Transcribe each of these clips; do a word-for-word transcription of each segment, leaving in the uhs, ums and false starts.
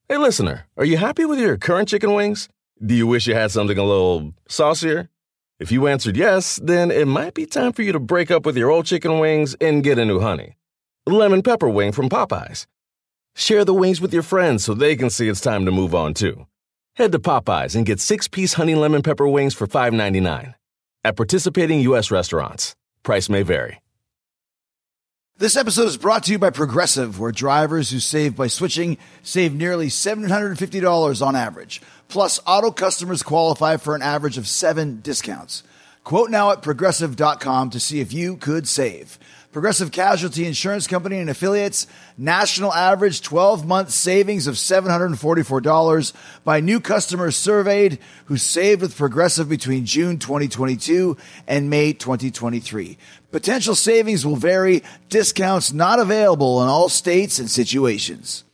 Hey, listener, are you happy with your current chicken wings? Do you wish you had something a little saucier? If you answered yes, then it might be time for you to break up with your old chicken wings and get a new honey. Lemon pepper wing from Popeyes. Share the wings with your friends so they can see it's time to move on too. Head to Popeyes and get six-piece honey lemon pepper wings for five ninety-nine. At participating U S restaurants. Price may vary. This episode is brought to you by Progressive, where drivers who save by switching save nearly seven hundred fifty dollars on average. Plus, auto customers qualify for an average of seven discounts. Quote now at progressive dot com to see if you could save. Progressive Casualty Insurance Company and Affiliates, national average twelve-month savings of seven hundred forty-four dollars by new customers surveyed who saved with Progressive between June twenty twenty-two and May twenty twenty-three. Potential savings will vary. Discounts not available in all states and situations.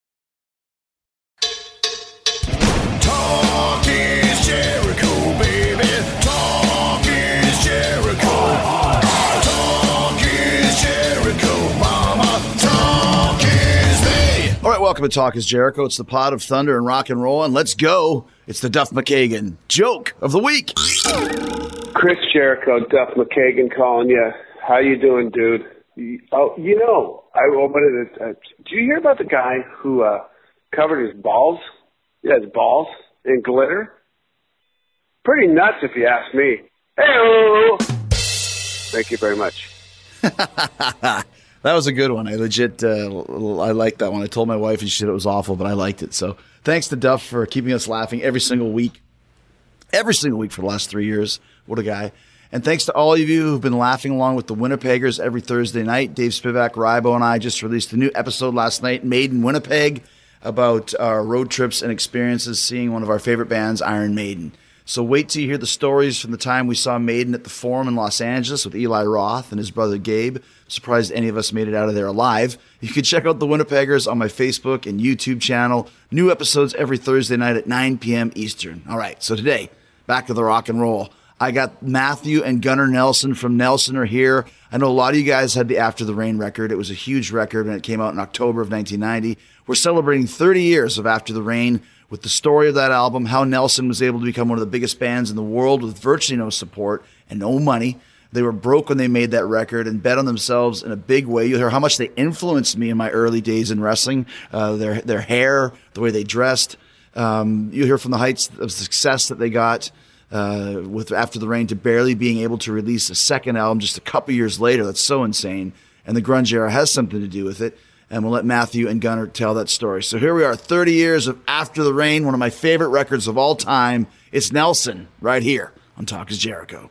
Talk is Jericho, baby. Talk is Jericho. Talk is Jericho, mama. Talk is me. All right, welcome to Talk is Jericho. It's the pod of thunder and rock and roll, and let's go. It's the Duff McKagan joke of the week. Chris Jericho, Duff McKagan calling you. How you doing, dude? Oh, you know, I wanted to. Uh, did you hear about the guy who uh, covered his balls? Yeah, his balls in glitter. Pretty nuts, if you ask me. Hey-o! Thank you very much. That was a good one. I legit, uh, I liked that one. I told my wife and she said it was awful, but I liked it. So thanks to Duff for keeping us laughing every single week. Every single week for the last three years. What a guy. And thanks to all of you who've been laughing along with the Winnipeggers every Thursday night. Dave Spivak, Rybo, and I just released a new episode last night, Made in Winnipeg, about our road trips and experiences seeing one of our favorite bands, Iron Maiden. So wait till you hear the stories from the time we saw Maiden at the Forum in Los Angeles with Eli Roth and his brother Gabe. Surprised any of us made it out of there alive. You can check out the Winnipeggers on my Facebook and YouTube channel. New episodes every Thursday night at nine p.m. Eastern. All right, so today, back to the rock and roll. I got Matthew and Gunnar Nelson from Nelson are here. I know a lot of you guys had the After the Rain record. It was a huge record, and it came out in October of nineteen ninety. We're celebrating thirty years of After the Rain with the story of that album, how Nelson was able to become one of the biggest bands in the world with virtually no support and no money. They were broke when they made that record and bet on themselves in a big way. You'll hear how much they influenced me in my early days in wrestling, uh, their their hair, the way they dressed. Um, you'll hear from the heights of success that they got uh, with After the Rain to barely being able to release a second album just a couple years later. That's so insane. And the grunge era has something to do with it. And we'll let Matthew and Gunnar tell that story. So here we are, thirty years of After the Rain, one of my favorite records of all time. It's Nelson right here on Talk is Jericho.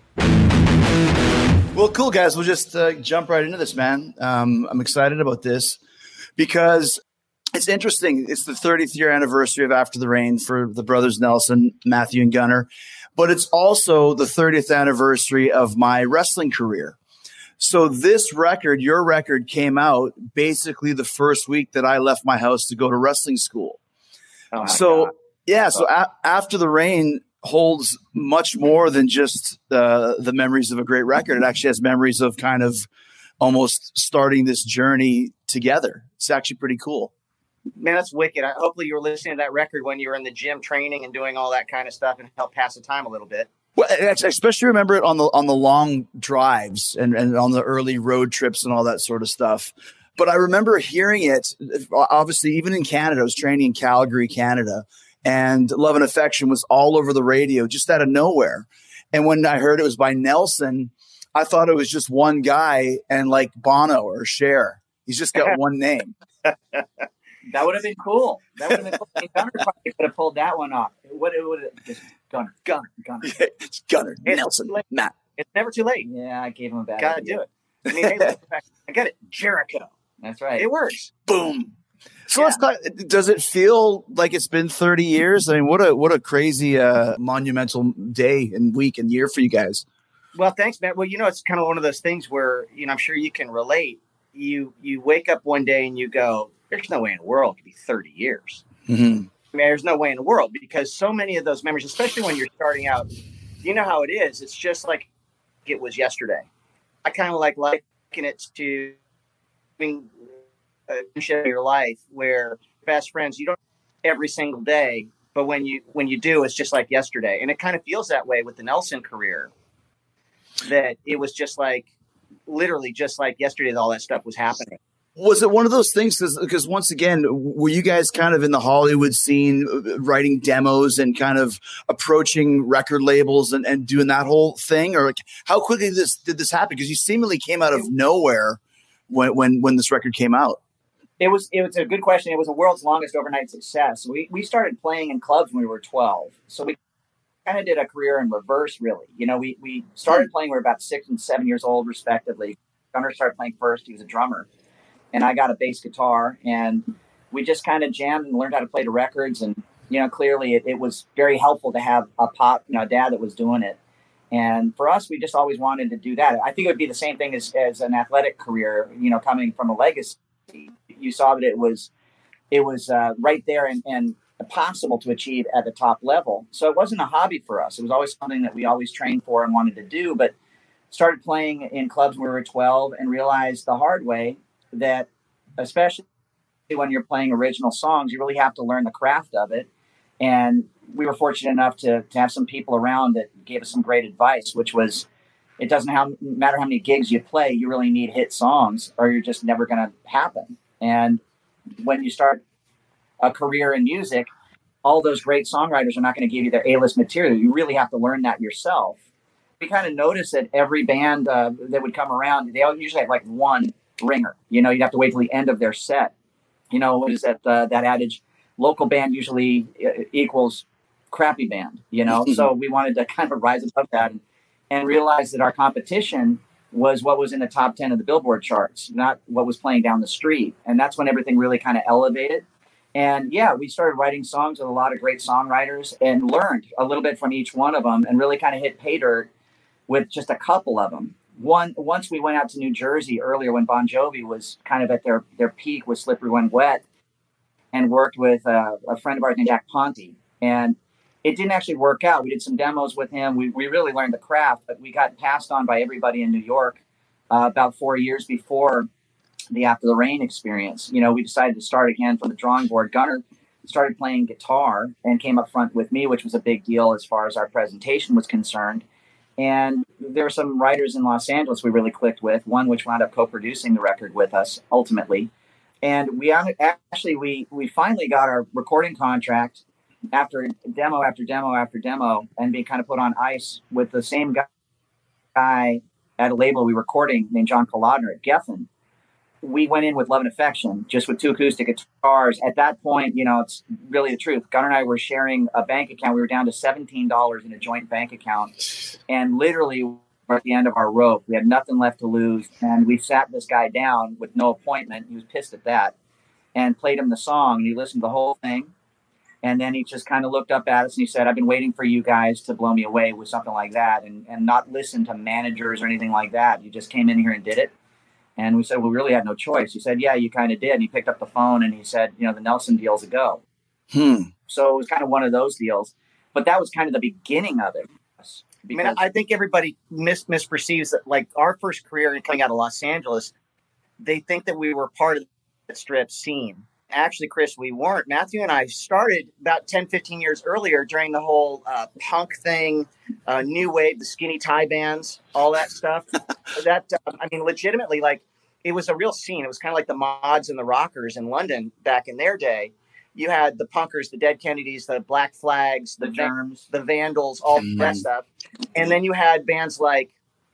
Well, cool, guys. We'll just uh, jump right into this, man. Um, I'm excited about this because it's interesting. It's the thirtieth year anniversary of After the Rain for the brothers Nelson, Matthew, and Gunnar. But it's also the thirtieth anniversary of my wrestling career. So this record, your record, came out basically the first week that I left my house to go to wrestling school. Oh so, God. yeah, so a- After the Rain holds much more than just uh, the memories of a great record. It actually has memories of kind of almost starting this journey together. It's actually pretty cool. Man, that's wicked. I, hopefully you were listening to that record when you were in the gym training and doing all that kind of stuff and help pass the time a little bit. Well, I especially remember it on the on the long drives and, and on the early road trips and all that sort of stuff. But I remember hearing it, obviously, even in Canada. I was training in Calgary, Canada, and Love and Affection was all over the radio just out of nowhere. And when I heard it was by Nelson, I thought it was just one guy and like Bono or Cher. He's just got one name. That would have been cool. That would have been cool. Gunnar probably could have pulled that one off. It would have just Gunnar, Gunnar, Gunnar. It's Gunnar, it's Nelson, Matt. It's never too late. Yeah, I gave him a bad Gotta idea. do it. I mean, hey, I got it. Jericho. That's right. It works. Boom. So Yeah. let's talk. Does it feel like it's been thirty years? I mean, what a what a crazy uh, monumental day and week and year for you guys. Well, thanks, man. Well, you know, it's kind of one of those things where, you know, I'm sure you can relate. You you wake up one day and you go, there's no way in the world it could be thirty years. Mm-hmm. I mean, there's no way in the world because so many of those memories, especially when you're starting out, you know how it is. It's just like it was yesterday. I kind of like liken it to having a friendship in your life where best friends, you don't every single day. But when you when you do, it's just like yesterday. And it kind of feels that way with the Nelson career, that it was just like literally just like yesterday that all that stuff was happening. Was it one of those things? Because once again, were you guys kind of in the Hollywood scene, writing demos and kind of approaching record labels and, and doing that whole thing? Or like, how quickly did this, did this happen? Because you seemingly came out of nowhere when, when, when this record came out. It was it was a good question. It was the world's longest overnight success. We we started playing in clubs when we were twelve. So we kind of did a career in reverse, really. You know, we, we started playing, we were about six and seven years old, respectively. Gunnar started playing first. He was a drummer. And I got a bass guitar. And we just kind of jammed and learned how to play the records. And, you know, clearly it, it was very helpful to have a pop, you know, a dad that was doing it. And for us, we just always wanted to do that. I think it would be the same thing as, as an athletic career, you know, coming from a legacy. You saw that it was it was uh, right there and, and possible to achieve at the top level. So it wasn't a hobby for us. It was always something that we always trained for and wanted to do, but started playing in clubs when we were twelve and realized the hard way that, especially when you're playing original songs, you really have to learn the craft of it. And we were fortunate enough to, to have some people around that gave us some great advice, which was, it doesn't have, matter how many gigs you play, you really need hit songs or you're just never going to happen. And when you start a career in music, all those great songwriters are not going to give you their A-list material. You really have to learn that yourself. We kind of noticed that every band uh, that would come around, they all usually have like one ringer. You know, you'd have to wait till the end of their set. You know, what is that, uh, that adage? Local band usually equals crappy band, you know? So we wanted to kind of rise above that and, and realize that our competition was what was in the top ten of the Billboard charts, not what was playing down the street. And that's when everything really kind of elevated. And yeah, we started writing songs with a lot of great songwriters and learned a little bit from each one of them and really kind of hit pay dirt with just a couple of them. One, once we went out to New Jersey earlier when Bon Jovi was kind of at their, their peak with Slippery When Wet and worked with uh, a friend of ours named Jack Ponte. And it didn't actually work out. We did some demos with him. We we really learned the craft, but we got passed on by everybody in New York uh, about four years before the After the Rain experience. You know, we decided to start again from the drawing board. Gunnar started playing guitar and came up front with me, which was a big deal as far as our presentation was concerned. And there were some writers in Los Angeles we really clicked with, one which wound up co-producing the record with us ultimately. And we actually, we we finally got our recording contract after demo after demo after demo and being kind of put on ice with the same guy, guy at a label we were recording named John Kolodner at Geffen. We went in with Love and Affection, just with two acoustic guitars. At that point, you know, it's really the truth. Gunnar and I were sharing a bank account. We were down to seventeen dollars in a joint bank account. And literally, we're at the end of our rope. We had nothing left to lose. And we sat this guy down with no appointment. He was pissed at that. And played him the song. And he listened to the whole thing. And then he just kind of looked up at us and he said, I've been waiting for you guys to blow me away with something like that and, and not listen to managers or anything like that. You just came in here and did it. And we said, well, we really had no choice. He said, yeah, you kind of did. And he picked up the phone and he said, you know, the Nelson deal's a go. Hmm. So it was kind of one of those deals. But that was kind of the beginning of it. I mean, I think everybody mis- misperceives that, like, our first career coming out of Los Angeles, they think that we were part of the strip scene. Actually, Chris, we weren't. Matthew and I started about ten, fifteen years earlier during the whole uh, punk thing, uh, new wave, the skinny tie bands, all that stuff. that, uh, I mean, legitimately, like, it was a real scene. It was kind of like the Mods and the Rockers in London back in their day. You had the punkers, the Dead Kennedys, the Black Flags, the, the Germs, the Vandals, all mm-hmm. that stuff. And then you had bands like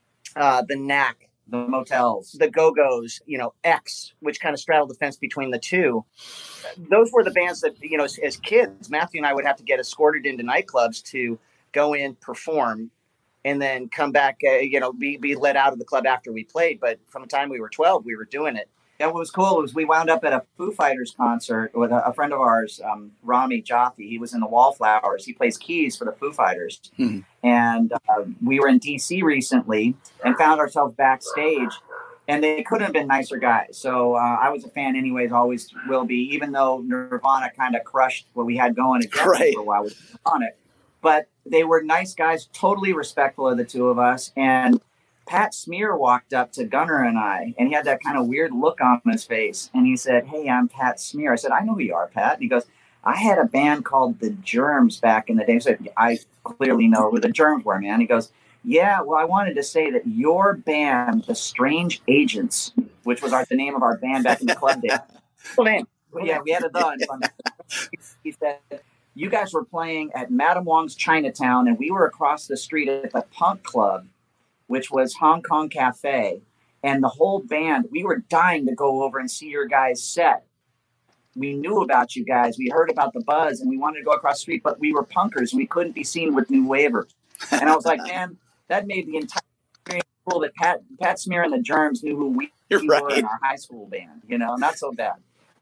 uh, the Knack, the Motels, the Go-Go's, you know, X, which kind of straddled the fence between the two. Those were the bands that, you know, as, as kids, Matthew and I would have to get escorted into nightclubs to go in, perform, and then come back, uh, you know, be, be let out of the club after we played. But from the time we were twelve, we were doing it. And what was cool was we wound up at a Foo Fighters concert with a, a friend of ours, um, Rami Jaffe. He was in the Wallflowers. He plays keys for the Foo Fighters. Mm-hmm. And uh, we were in D C recently and found ourselves backstage. And they couldn't have been nicer guys. So uh, I was a fan anyways, always will be, even though Nirvana kind of crushed what we had going against right. for a while with Nirvana. But they were nice guys, totally respectful of the two of us. And Pat Smear walked up to Gunnar and I, and he had that kind of weird look on his face. And he said, hey, I'm Pat Smear. I said, I know who you are, Pat. And he goes, I had a band called The Germs back in the day. So I clearly know who The Germs were, man. He goes, yeah, well, I wanted to say that your band, The Strange Agents, which was our, the name of our band back in the club days. Cool name. Yeah, we had a thought. He said, you guys were playing at Madame Wong's Chinatown, and we were across the street at the Punk Club, which was Hong Kong Cafe. And the whole band, we were dying to go over and see your guys' set. We knew about you guys. We heard about the buzz, and we wanted to go across the street, but we were punkers, and we couldn't be seen with New Wavers. And I was like, man, that made the entire experience cool that Pat, Pat Smear and the Germs knew who we, we right. were in our high school band. You know, not so bad.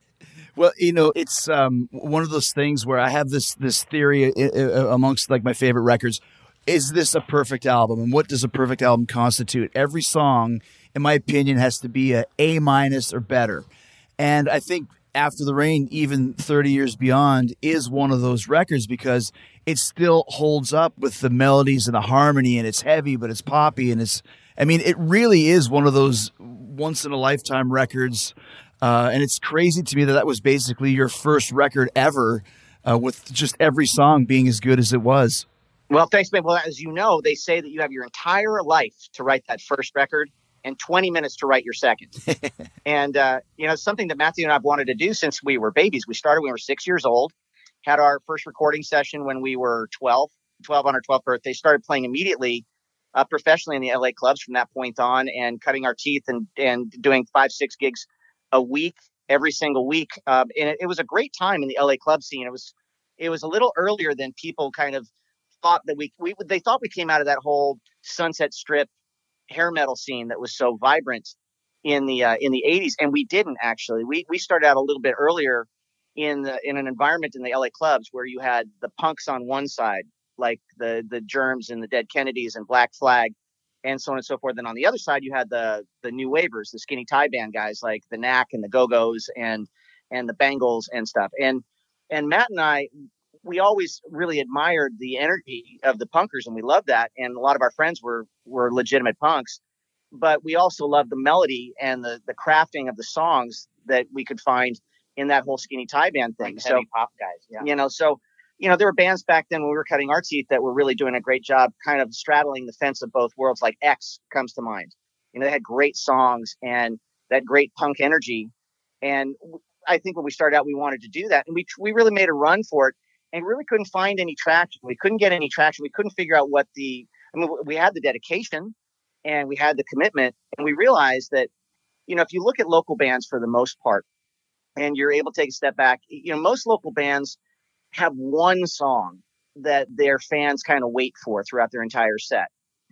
Well, you know, it's um, one of those things where I have this this theory amongst like my favorite records. Is this a perfect album? And what does a perfect album constitute? Every song, in my opinion, has to be a A minus or better. And I think After the Rain, even thirty years beyond, is one of those records because it still holds up with the melodies and the harmony, and it's heavy, but it's poppy. And it's, I mean, it really is one of those once in a lifetime records. Uh, and it's crazy to me that that was basically your first record ever, uh, with just every song being as good as it was. Well, thanks, man. Well, as you know, they say that you have your entire life to write that first record and twenty minutes to write your second. And, uh, you know, something that Matthew and I have wanted to do since we were babies. We started when we were six years old, had our first recording session when we were twelve, twelve on our twelfth birthday, started playing immediately uh, professionally in the L A clubs from that point on, and cutting our teeth and, and doing five, six gigs a week, every single week. Um, and it, it was a great time in the L A club scene. It was, it was a little earlier than people kind of thought that we, we, they thought we came out of that whole Sunset Strip hair metal scene that was so vibrant in the, uh, in the eighties. And we didn't actually, we, we started out a little bit earlier in the, in an environment in the L A clubs where you had the punks on one side, like the, the Germs and the Dead Kennedys and Black Flag, and so on and so forth. And on the other side, you had the the New Wavers, the Skinny Tie Band guys like the Knack and the Go-Go's and and the Bangles and stuff. And and Matt and I, we always really admired the energy of the punkers, and we loved that. And a lot of our friends were were legitimate punks, but we also loved the melody and the the crafting of the songs that we could find in that whole Skinny Tie Band thing. Like so heavy pop guys, yeah. You know, so. You know, there were bands back then when we were cutting our teeth that were really doing a great job kind of straddling the fence of both worlds, like X comes to mind. You know, they had great songs and that great punk energy. And I think when we started out, we wanted to do that. And we we really made a run for it and really couldn't find any traction. We couldn't get any traction. We couldn't figure out what the, I mean, we had the dedication and we had the commitment. And we realized that, you know, if you look at local bands for the most part and you're able to take a step back, you know, most local bands have one song that their fans kind of wait for throughout their entire set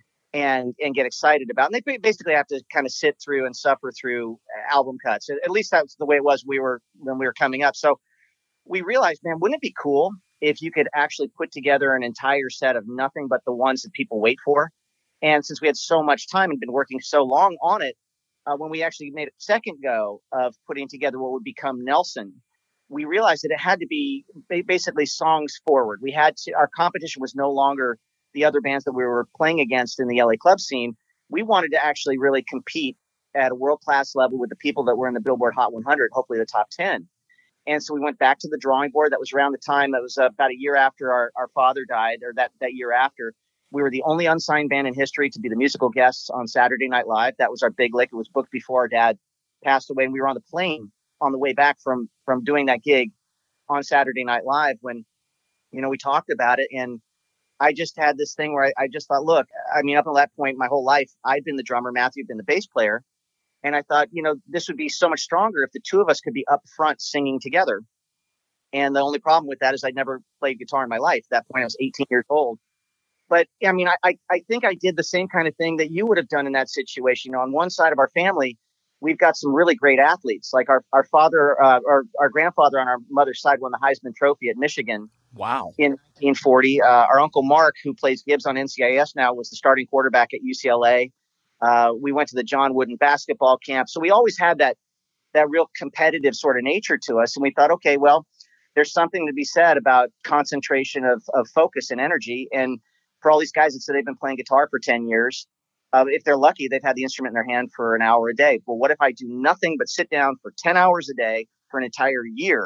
and and get excited about. And they basically have to kind of sit through and suffer through album cuts. At least that's the way it was we were when we were coming up. So we realized, man, wouldn't it be cool if you could actually put together an entire set of nothing but the ones that people wait for? And since we had so much time and been working so long on it, uh, when we actually made a second go of putting together what would become Nelson, we realized that it had to be basically songs forward. We had to, our competition was no longer the other bands that we were playing against in the L A club scene. We wanted to actually really compete at a world-class level with the people that were in the Billboard Hot one hundred, hopefully the top ten. And so we went back to the drawing board. That was around the time, that was uh, about a year after our, our father died, or that, that year after. We were the only unsigned band in history to be the musical guests on Saturday Night Live. That was our big lick. It was booked before our dad passed away. And we were on the plane on the way back from, from doing that gig on Saturday Night Live when, you know, we talked about it. And I just had this thing where I, I just thought, look, I mean, up until that point, my whole life, I'd been the drummer, Matthew had been the bass player. And I thought, you know, this would be so much stronger if the two of us could be up front singing together. And the only problem with that is I'd never played guitar in my life. At that point, I was eighteen years old. But I mean, I, I think I did the same kind of thing that you would have done in that situation. You know, on one side of our family, we've got some really great athletes. Like our, our father, uh, our, our grandfather on our mother's side won the Heisman Trophy at Michigan. Wow. In nineteen forty. Uh, our uncle Mark, who plays Gibbs on N C I S now, was the starting quarterback at U C L A. Uh, we went to the John Wooden basketball camp. So we always had that, that real competitive sort of nature to us. And we thought, okay, well, there's something to be said about concentration of, of focus and energy. And for all these guys that said they've been playing guitar for ten years, Uh, if they're lucky, they've had the instrument in their hand for an hour a day. Well, what if I do nothing but sit down for ten hours a day for an entire year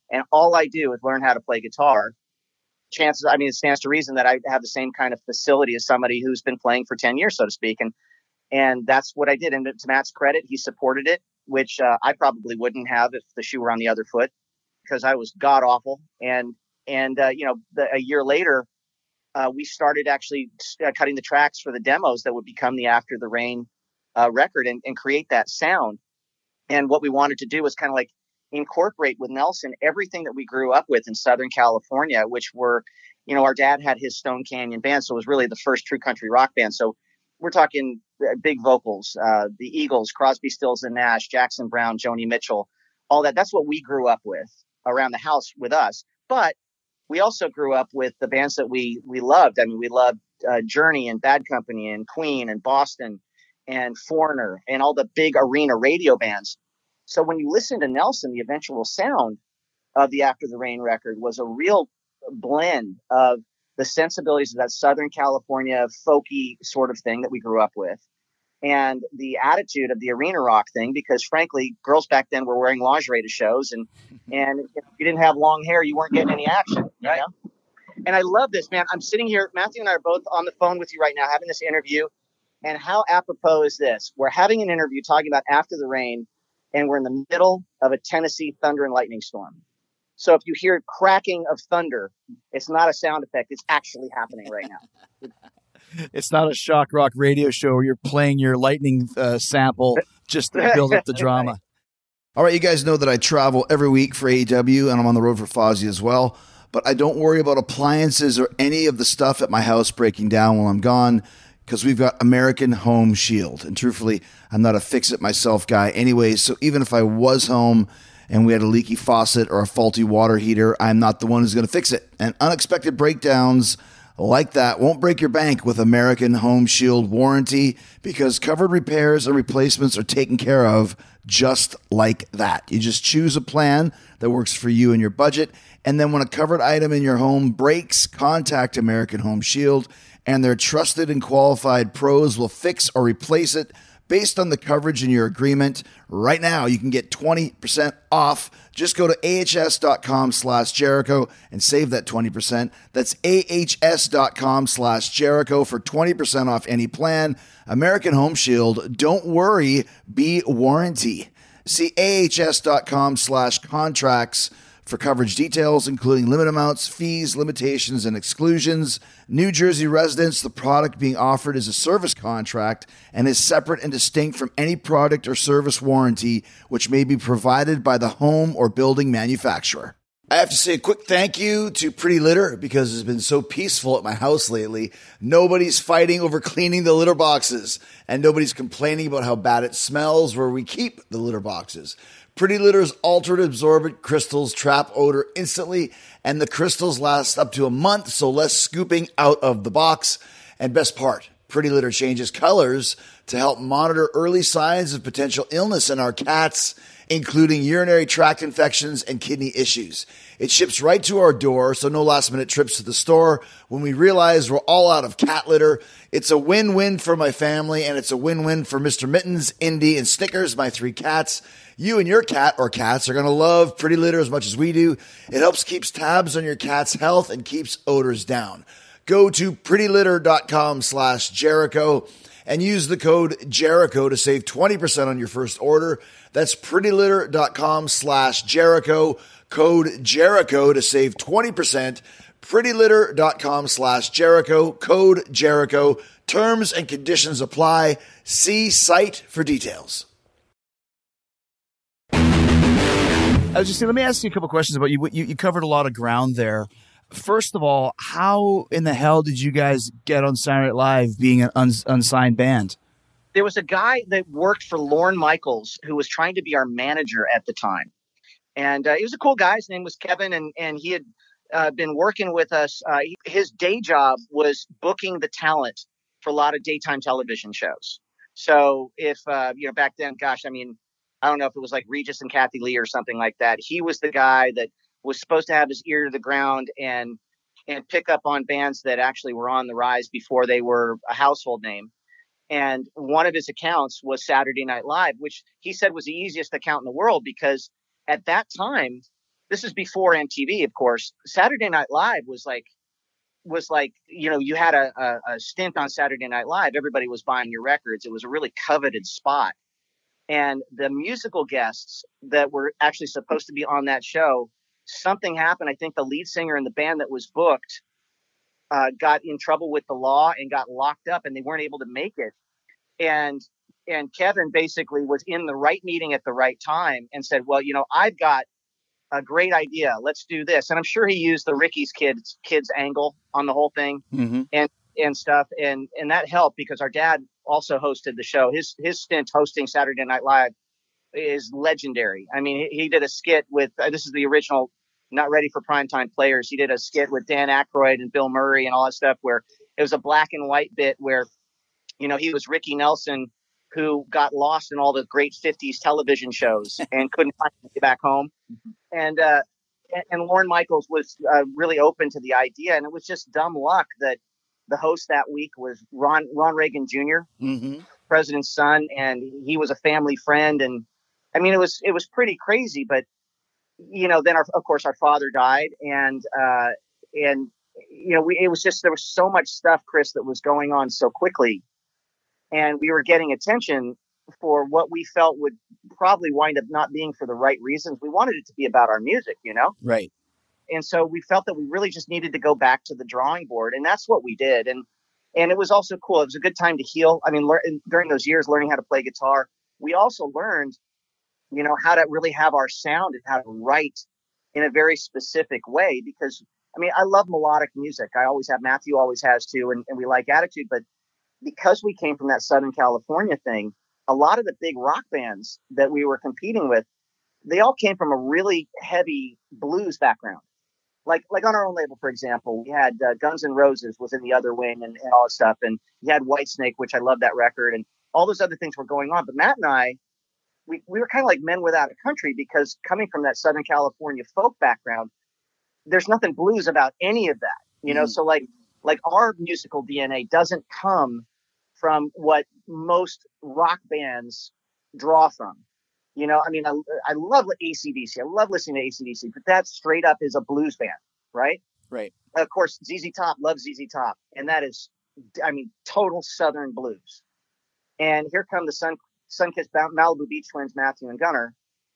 and all I do is learn how to play guitar, chances, I mean, it stands to reason that I have the same kind of facility as somebody who's been playing for ten years, so to speak. And, and that's what I did. And to Matt's credit, he supported it, which uh, I probably wouldn't have if the shoe were on the other foot, because I was god awful. And, and, uh, you know, the, a year later, uh, we started actually uh, cutting the tracks for the demos that would become the After the Rain uh, record and, and create that sound. And what we wanted to do was kind of like incorporate with Nelson everything that we grew up with in Southern California, which were, you know, our dad had his Stone Canyon band, so it was really the first true country rock band. So we're talking big vocals, uh, the Eagles, Crosby, Stills and Nash, Jackson Brown, Joni Mitchell, all that. That's what we grew up with around the house with us. But we also grew up with the bands that we we loved. I mean, we loved uh, Journey and Bad Company and Queen and Boston and Foreigner and all the big arena radio bands. So when you listen to Nelson, the eventual sound of the After the Rain record was a real blend of the sensibilities of that Southern California folky sort of thing that we grew up with, and the attitude of the arena rock thing, because frankly, girls back then were wearing lingerie to shows, and and if you didn't have long hair, you weren't getting any action, you Right. know? And I love this, man. I'm sitting here, Matthew and I are both on the phone with you right now, having this interview, and how apropos is this? We're having an interview talking about After the Rain, and we're in the middle of a Tennessee thunder and lightning storm. So if you hear cracking of thunder, it's not a sound effect. It's actually happening right now. It's not a shock rock radio show where you're playing your lightning uh, sample just to build up the drama. All right, you guys know that I travel every week for A E W, and I'm on the road for Fozzy as well. But I don't worry about appliances or any of the stuff at my house breaking down while I'm gone, because we've got American Home Shield. And truthfully, I'm not a fix-it-myself guy anyways, so even if I was home and we had a leaky faucet or a faulty water heater, I'm not the one who's going to fix it. And unexpected breakdowns like that won't break your bank with American Home Shield warranty, because covered repairs and replacements are taken care of just like that. You just choose a plan that works for you and your budget, and then when a covered item in your home breaks, contact American Home Shield, and their trusted and qualified pros will fix or replace it based on the coverage in your agreement. Right now, you can get twenty percent off. Just go to ahs.com slash Jericho and save that twenty percent. That's ahs.com slash Jericho for twenty percent off any plan. American Home Shield, don't worry, be warranty. See ahs.com slash contracts for coverage details, including limit amounts, fees, limitations, and exclusions. New Jersey residents, the product being offered is a service contract and is separate and distinct from any product or service warranty which may be provided by the home or building manufacturer. I have to say a quick thank you to Pretty Litter, because it's been so peaceful at my house lately. Nobody's fighting over cleaning the litter boxes, and nobody's complaining about how bad it smells where we keep the litter boxes. Pretty Litter's altered absorbent crystals trap odor instantly, and the crystals last up to a month, so less scooping out of the box. And best part, Pretty Litter changes colors to help monitor early signs of potential illness in our cats, including urinary tract infections and kidney issues. It ships right to our door, so no last-minute trips to the store when we realize we're all out of cat litter. It's a win-win for my family, and it's a win-win for Mister Mittens, Indy, and Snickers, my three cats. You and your cat or cats are going to love Pretty Litter as much as we do. It helps keeps tabs on your cat's health and keeps odors down. Go to prettylitter.com slash Jericho and use the code Jericho to save twenty percent on your first order. That's prettylitter.com slash Jericho. Code Jericho to save twenty percent. prettylitter.com slash Jericho. Code Jericho. Terms and conditions apply. See site for details. I was just saying, let me ask you a couple questions about you. you. You covered a lot of ground there. First of all, how in the hell did you guys get on Saturday Night Live being an uns- unsigned band? There was a guy that worked for Lorne Michaels who was trying to be our manager at the time. And uh, he was a cool guy. His name was Kevin, and, and he had uh, been working with us. Uh, he, his day job was booking the talent for a lot of daytime television shows. So if, uh, you know, back then, gosh, I mean, I don't know if it was like Regis and Kathy Lee or something like that. He was the guy that was supposed to have his ear to the ground and and pick up on bands that actually were on the rise before they were a household name. And one of his accounts was Saturday Night Live, which he said was the easiest account in the world, because at that time, this is before M T V, of course. Saturday Night Live was like, was like, you know, you had a, a, a stint on Saturday Night Live. Everybody was buying your records. It was a really coveted spot. And the musical guests that were actually supposed to be on that show, something happened. I think the lead singer in the band that was booked uh, got in trouble with the law and got locked up, and they weren't able to make it. And and Kevin basically was in the right meeting at the right time and said, well, you know, I've got a great idea. Let's do this. And I'm sure he used the Ricky's kids kids angle on the whole thing Mm-hmm. and and stuff. And and that helped because our dad also hosted the show. His his stint hosting Saturday Night Live is legendary. I mean, he, he did a skit with uh, this is the original Not Ready for Primetime Players. He did a skit with Dan Aykroyd and Bill Murray and all that stuff where it was a black and white bit where, you know, he was Ricky Nelson, who got lost in all the great fifties television shows and couldn't find his way back home. And, uh, and Lorne Michaels was uh, really open to the idea. And it was just dumb luck that the host that week was Ron, Ron Reagan Junior, Mm-hmm. president's son. And he was a family friend. And I mean, it was, it was pretty crazy, but you know, then our, of course our father died and, uh, and, you know, we, it was just, there was so much stuff, Chris, that was going on so quickly. And we were getting attention for what we felt would probably wind up not being for the right reasons. We wanted it to be about our music, you know? Right. And so we felt that we really just needed to go back to the drawing board. And that's what we did. And, and it was also cool. It was a good time to heal. I mean, lear- during those years, learning how to play guitar, we also learned, you know, how to really have our sound and how to write in a very specific way. Because, I mean, I love melodic music. I always have. Matthew always has too. And, and we like Attitude. But because we came from that Southern California thing, a lot of the big rock bands that we were competing with, they all came from a really heavy blues background. Like, like on our own label, for example, we had uh, Guns N' Roses was in the other wing and, and all that stuff. And you had Whitesnake, which I love that record, and all those other things were going on. But Matt and I, we, we were kind of like men without a country because coming from that Southern California folk background, there's nothing blues about any of that, you know? Mm. So like, like our musical D N A doesn't come from what most rock bands draw from. You know, I mean, I, I love A C D C. I love listening to A C D C, but that straight up is a blues band, right? Right. Of course, Z Z Top loves Z Z Top. And that is, I mean, total Southern blues. And here come the Sun, Sunkissed Malibu Beach Twins, Matthew and Gunnar.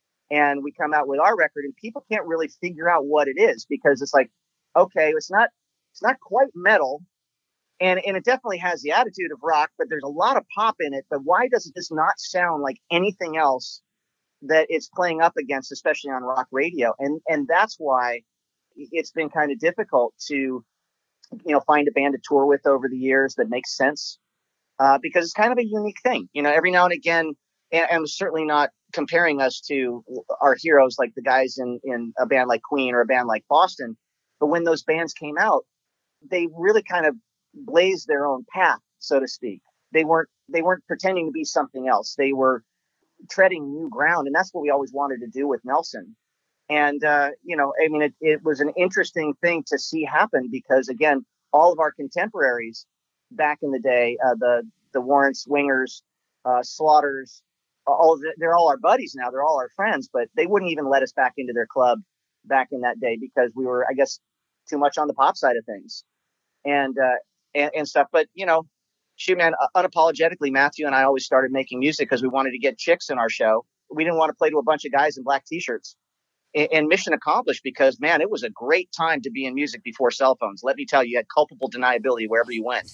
And we come out with our record and people can't really figure out what it is because it's like, okay, it's not, it's not quite metal. And, and it definitely has the attitude of rock, but there's a lot of pop in it. But why does it just not sound like anything else that it's playing up against, especially on rock radio? And and that's why it's been kind of difficult to, you know, find a band to tour with over the years that makes sense, uh, because it's kind of a unique thing. You know, every now and again, and I'm certainly not comparing us to our heroes like the guys in, in a band like Queen or a band like Boston. But when those bands came out, they really kind of blazed their own path, so to speak. They weren't they weren't pretending to be something else. They were treading new ground. And that's what we always wanted to do with Nelson. And, uh, you know, I mean, it, it was an interesting thing to see happen because, again, all of our contemporaries back in the day, uh, the, the Warrants, Wingers, uh, Slaughters, all of the, they're all our buddies now. They're all our friends, but they wouldn't even let us back into their club back in that day because we were, I guess, too much on the pop side of things and, uh, and, and stuff. But, you know, shoot, man, unapologetically, Matthew and I always started making music because we wanted to get chicks in our show. We didn't want to play to a bunch of guys in black T-shirts. And, and mission accomplished because, man, it was a great time to be in music before cell phones. Let me tell you, you had culpable deniability wherever you went.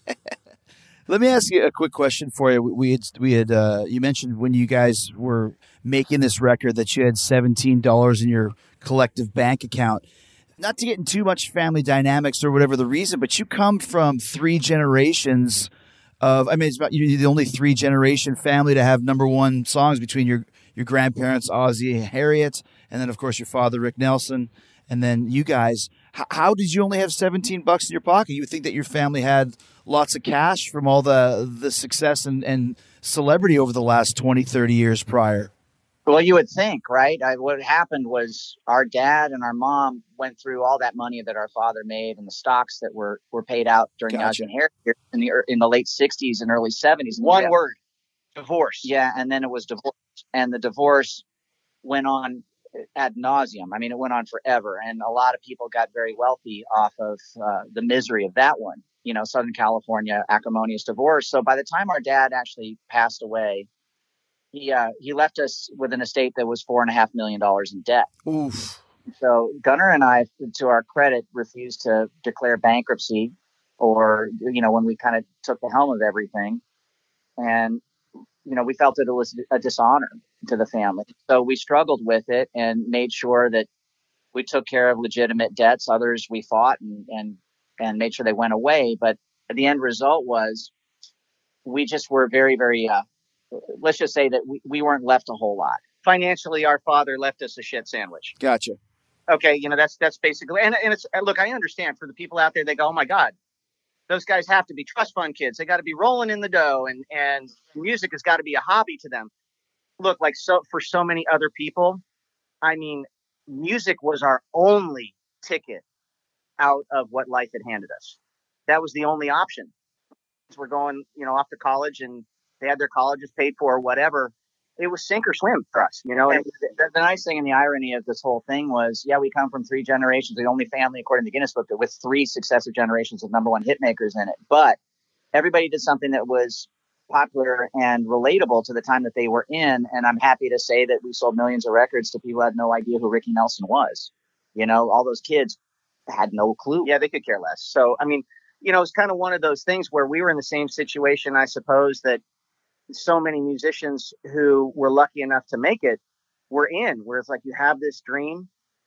Let me ask you a quick question for you. We had, we had, uh, you mentioned when you guys were making this record that you had seventeen dollars in your collective bank account. Not to get into too much family dynamics or whatever the reason, but you come from three generations of, I mean, it's about, you're the only three generation family to have number one songs between your, your grandparents, Ozzy and Harriet, and then of course your father, Rick Nelson, and then you guys. H- how did you only have seventeen bucks in your pocket? You would think that your family had lots of cash from all the, the success and, and celebrity over the last twenty, thirty years prior. Well, you would think, right? I, what happened was our dad and our mom went through all that money that our father made and the stocks that were, were paid out during Gotcha. the Ozzy and Harriet years in the in the late sixties and early seventies. One Yeah. word, divorce. Yeah, and then it was divorce, and the divorce went on ad nauseum. I mean, it went on forever, and a lot of people got very wealthy off of uh, the misery of that one. You know, Southern California acrimonious divorce. So by the time our dad actually passed away, he uh, he left us with an estate that was four and a half million dollars in debt. Oof. So Gunnar and I, to our credit, refused to declare bankruptcy, or you know, when we kind of took the helm of everything, and you know, we felt that it was a dishonor to the family. So we struggled with it and made sure that we took care of legitimate debts. Others we fought and, and, and made sure they went away. But the end result was we just were very, very, uh, let's just say that we, we weren't left a whole lot. Financially, our father left us a shit sandwich. Gotcha. Okay. You know, that's, that's basically, and, and it's, look, I understand for the people out there, they go, oh my God, those guys have to be trust fund kids. They got to be rolling in the dough, and, and music has got to be a hobby to them. Look, like so for so many other people, I mean, music was our only ticket out of what life had handed us. That was the only option. We're going, you know, off to college, and they had their colleges paid for or whatever. It was sink or swim for us, you know. And the, the nice thing and the irony of this whole thing was, yeah, we come from three generations, the only family, according to Guinness Book, with three successive generations of number one hit makers in it. But everybody did something that was popular and relatable to the time that they were in. And I'm happy to say that we sold millions of records to people who had no idea who Ricky Nelson was. You know, all those kids had no clue. Yeah, they could care less. So, I mean, you know, it's kind of one of those things where we were in the same situation, I suppose, that so many musicians who were lucky enough to make it were in, where it's like you have this dream,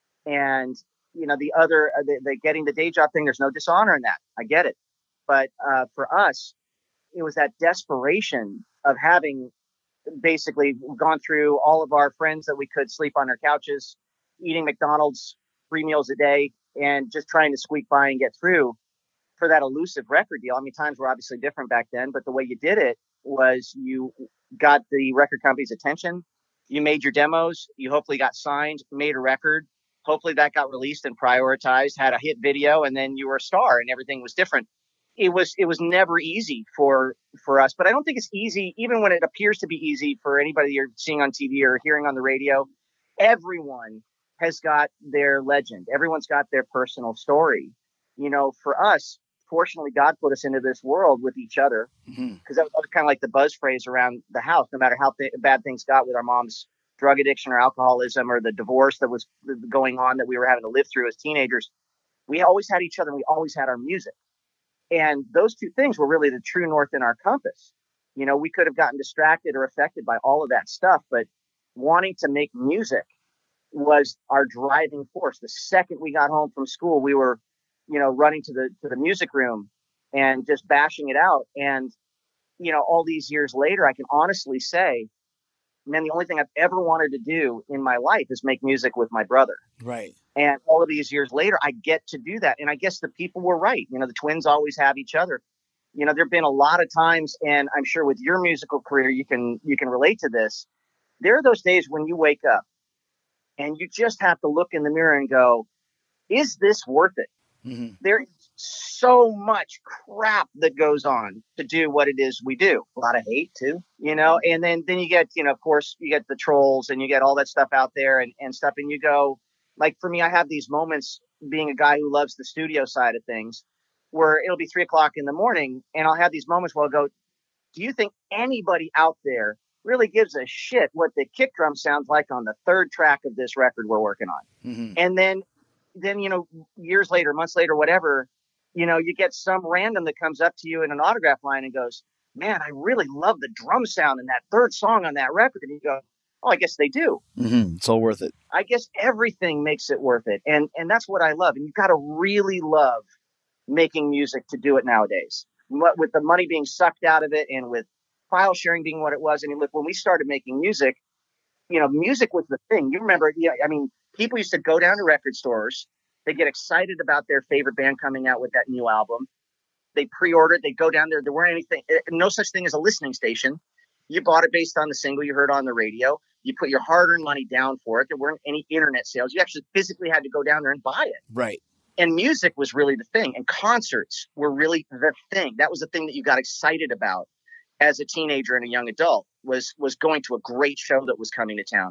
and you know the other the, the getting the day job thing, there's no dishonor in that. I get it. But uh, for us, it was that desperation of having basically gone through all of our friends that we could sleep on their couches, eating McDonald's three meals a day, and just trying to squeak by and get through for that elusive record deal. I mean, times were obviously different back then, but the way you did it was you got the record company's attention, you made your demos, you hopefully got signed, made a record, hopefully that got released and prioritized, had a hit video, and then you were a star and everything was different. It was it was never easy for for us, but I don't think it's easy, even when it appears to be easy for anybody you're seeing on T V or hearing on the radio. Everyone has got their legend. Everyone's got their personal story. You know, for us, fortunately, God put us into this world with each other, because mm-hmm. that was kind of like the buzz phrase around the house. No matter how th- bad things got with our mom's drug addiction or alcoholism or the divorce that was going on that we were having to live through as teenagers, we always had each other and we always had our music. And those two things were really the true north in our compass. You know, we could have gotten distracted or affected by all of that stuff, but wanting to make music was our driving force. The second we got home from school, we were, you know, running to the to the music room and just bashing it out. And, you know, all these years later, I can honestly say, man, the only thing I've ever wanted to do in my life is make music with my brother. Right. And all of these years later, I get to do that. And I guess the people were right. You know, the twins always have each other. You know, there've been a lot of times, and I'm sure with your musical career, you can you can relate to this. There are those days when you wake up and you just have to look in the mirror and go, is this worth it? Mm-hmm. There's so much crap that goes on to do what it is we do. A lot of hate too, you know, and then, then you get, you know, of course you get the trolls and you get all that stuff out there and, and stuff. And you go, like, for me, I have these moments being a guy who loves the studio side of things where it'll be three o'clock in the morning and I'll have these moments where I'll go, do you think anybody out there really gives a shit what the kick drum sounds like on the third track of this record we're working on? Mm-hmm. And then, then, you know, years later, months later, whatever, you know, you get some random that comes up to you in an autograph line and goes, man, I really love the drum sound in that third song on that record. And you go, oh, I guess they do. Mm-hmm. It's all worth it. I guess everything makes it worth it. And, and that's what I love. And you've got to really love making music to do it nowadays. With the money being sucked out of it and with file sharing being what it was. I mean, look, when we started making music, you know, music was the thing. You remember, yeah, I mean, people used to go down to record stores. They get excited about their favorite band coming out with that new album. They pre-ordered. They go down there. There weren't anything, no such thing as a listening station. You bought it based on the single you heard on the radio. You put your hard-earned money down for it. There weren't any internet sales. You actually physically had to go down there and buy it. Right. And music was really the thing. And concerts were really the thing. That was the thing that you got excited about as a teenager and a young adult, was was going to a great show that was coming to town.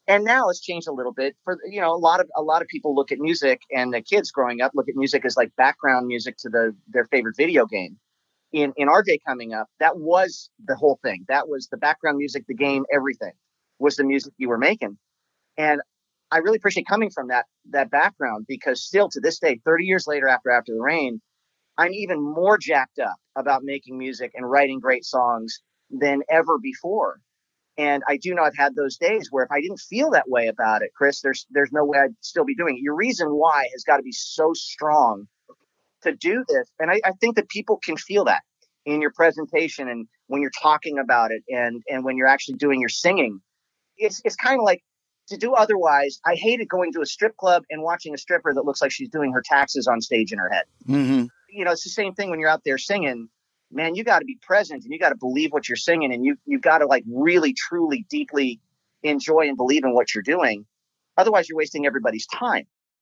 And now it's changed a little bit. For you know, a lot of a lot of people look at music, and the kids growing up look at music as like background music to the their favorite video game. In in our day coming up, that was the whole thing. That was the background music, the game, everything was the music you were making. And I really appreciate coming from that that background, because still to this day, thirty years later, after After the Rain, I'm even more jacked up about making music and writing great songs than ever before. And I do know I've had those days where if I didn't feel that way about it, Chris, there's there's no way I'd still be doing it. Your reason why has got to be so strong to do this. And I, I think that people can feel that in your presentation and when you're talking about it and, and when you're actually doing your singing. It's it's kind of like to do otherwise. I hated going to a strip club and watching a stripper that looks like she's doing her taxes on stage in her head. Mm-hmm. You know, it's the same thing when you're out there singing. Man, you got to be present and you got to believe what you're singing, and you you've got to like really, truly, deeply enjoy and believe in what you're doing. Otherwise, you're wasting everybody's time.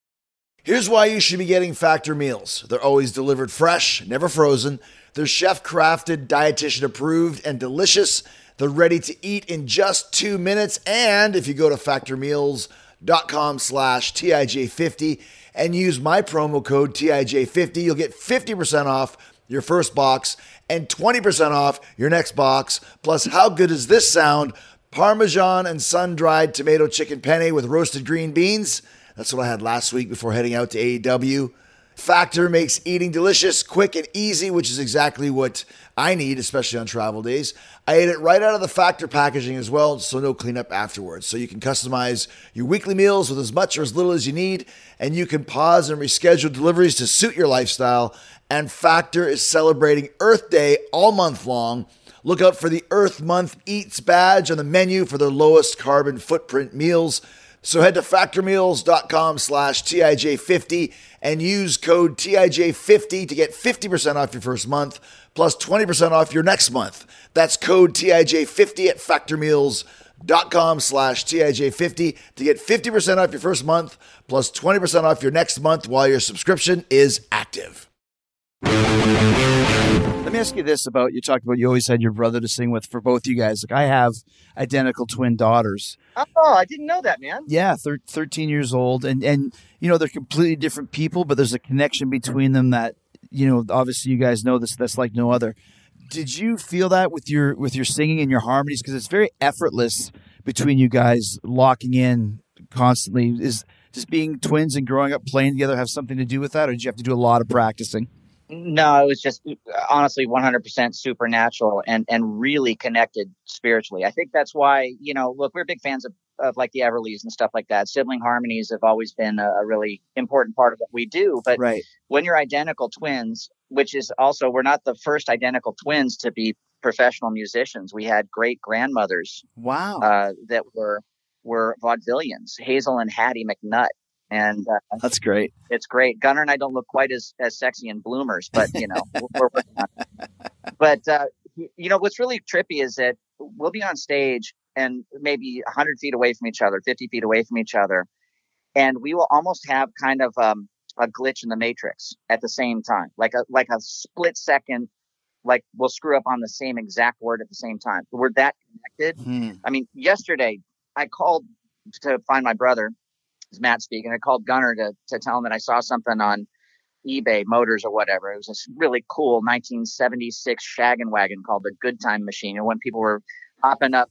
Here's why you should be getting Factor meals. They're always delivered fresh, never frozen. They're chef-crafted, dietitian-approved, and delicious. They're ready to eat in just two minutes. And if you go to factormeals.com slash TIJ50 and use my promo code T I J fifty, you'll get fifty percent off your first box and twenty percent off your next box. Plus, how good does this sound? Parmesan and sun-dried tomato chicken penne with roasted green beans. That's what I had last week before heading out to A E W. Factor makes eating delicious, quick, and easy, which is exactly what I need, especially on travel days. I ate it right out of the Factor packaging as well, so no cleanup afterwards. So you can customize your weekly meals with as much or as little as you need, and you can pause and reschedule deliveries to suit your lifestyle. And Factor is celebrating Earth Day all month long. Look out for the Earth Month Eats badge on the menu for their lowest carbon footprint meals. So head to factormeals.com slash TIJ50 and use code T I J fifty to get fifty percent off your first month, plus twenty percent off your next month. That's code T I J fifty at factormeals.com slash TIJ50 to get fifty percent off your first month, plus twenty percent off your next month while your subscription is active. Let me ask you this about, you talked about you always had your brother to sing with for both you guys. Like I have identical twin daughters. Oh, I didn't know that, man. Yeah, thir- thirteen years old. And, and, you know, they're completely different people, but there's a connection between them that, you know, obviously you guys know this, that's like no other. Did you feel that with your with your singing and your harmonies? Because it's very effortless between you guys locking in constantly. Is just being twins and growing up playing together have something to do with that, or did you have to do a lot of practicing? No, it was just honestly one hundred percent supernatural and, and really connected spiritually. I think that's why, you know, look, we're big fans of, of like the Everlys and stuff like that. Sibling harmonies have always been a, a really important part of what we do. But right. when you're identical twins, which is also, we're not the first identical twins to be professional musicians. We had great grandmothers Wow. uh, that were were vaudevillians, Hazel and Hattie McNutt. And uh, that's great. It's great. Gunnar and I don't look quite as, as sexy in bloomers, but, you know, we're working on it. But, uh, you know, what's really trippy is that we'll be on stage and maybe one hundred feet away from each other, fifty feet away from each other. And we will almost have kind of um, a glitch in the matrix at the same time, like a like a split second, like we'll screw up on the same exact word at the same time. We're that connected. Hmm. I mean, yesterday I called to find my brother. It's Matt speaking. I called Gunnar to, to tell him that I saw something on eBay Motors or whatever. It was this really cool nineteen seventy-six Shaggin' Wagon called the Good Time Machine. And when people were hopping up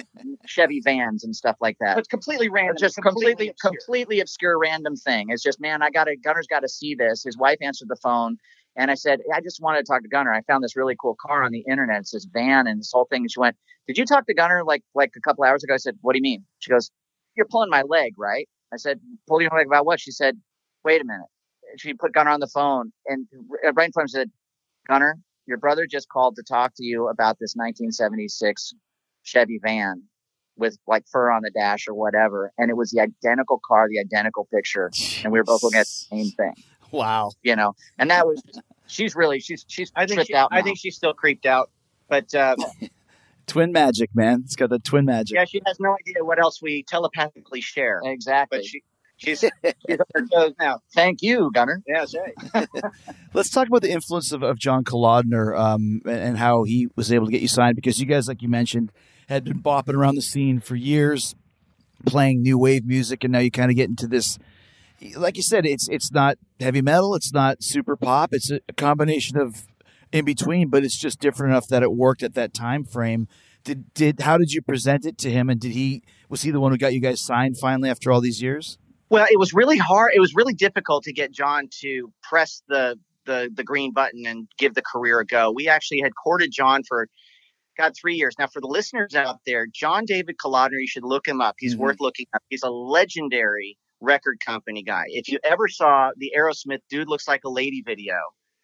Chevy vans and stuff like that. It's completely random. It's just completely, completely, obscure. completely obscure random thing. It's just, man, I got to, Gunnar's got to see this. His wife answered the phone and I said, I just wanted to talk to Gunnar. I found this really cool car on the internet. It's this van and this whole thing. And she went, did you talk to Gunnar like, like a couple hours ago? I said, what do you mean? She goes, you're pulling my leg, right? I said, pull your leg about what? She said, wait a minute. She put Gunnar on the phone and right in front of her said, Gunnar, your brother just called to talk to you about this nineteen seventy-six Chevy van with like fur on the dash or whatever. And it was the identical car, the identical picture. And we were both looking at the same thing. Wow. You know, and that was, she's really, she's, she's I think tripped she, out. I now. think she's still creeped out. But uh, Twin magic, man. It's got the twin magic. yeah, she has no idea what else we telepathically share. Exactly. But she, she's, she's on her toes now. Thank you, Gunnar. Yeah, that's right. Let's talk about the influence of, of John Kolodner um, and, and how he was able to get you signed, because you guys, like you mentioned, had been bopping around the scene for years. playing new wave music, and now you kind of get into this. Like you said, it's it's not heavy metal, it's not super pop, it's a, a combination of in between, but it's just different enough that it worked at that time frame. Did did how did you present it to him, and did he was he the one who got you guys signed finally after all these years? Well, it was really hard. It was really difficult to get John to press the the the green button and give the career a go. We actually had courted John for God three years. Now, for the listeners out there, John David Kolodner, you should look him up. He's mm-hmm. worth looking up. He's a legendary record company guy. If you ever saw the Aerosmith "Dude Looks Like a Lady" video,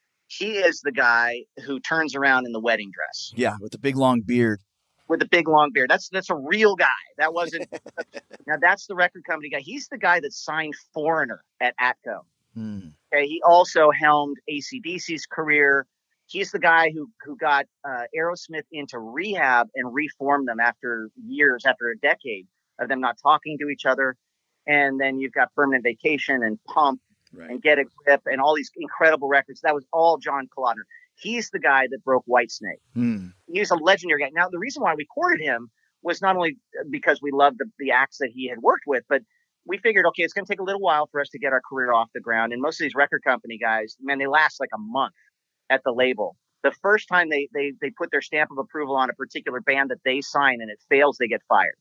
he is the guy who turns around in the wedding dress. Yeah, with the big long beard. With the big long beard. That's that's a real guy. That wasn't. Now that's the record company guy. He's the guy that signed Foreigner at Atco. Hmm. Okay, he also helmed A C D C's career. He's the guy who who got uh, Aerosmith into rehab and reformed them after years, after a decade of them not talking to each other. And then you've got Permanent Vacation and Pump right. and Get a Grip and all these incredible records. That was all John Kolodner. He's the guy that broke Whitesnake. Mm. He's a legendary guy. Now, the reason why we courted him was not only because we loved the, the acts that he had worked with, but we figured, okay, it's going to take a little while for us to get our career off the ground. And most of these record company guys, man, they last like a month at the label. The first time they they they put their stamp of approval on a particular band that they sign and it fails, they get fired.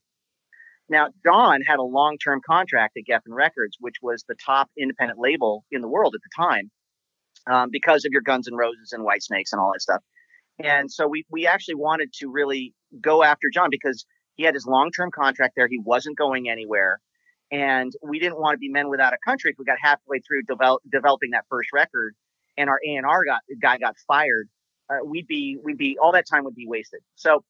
Now, John had a long-term contract at Geffen Records, which was the top independent label in the world at the time. Um, because of your Guns N' Roses and Whitesnakes and all that stuff. And so we we actually wanted to really go after John because he had his long-term contract there. He wasn't going anywhere. And we didn't want to be men without a country if we got halfway through develop, developing that first record and our A and R got, guy got fired. Uh, we'd be, we'd be, all that time would be wasted. So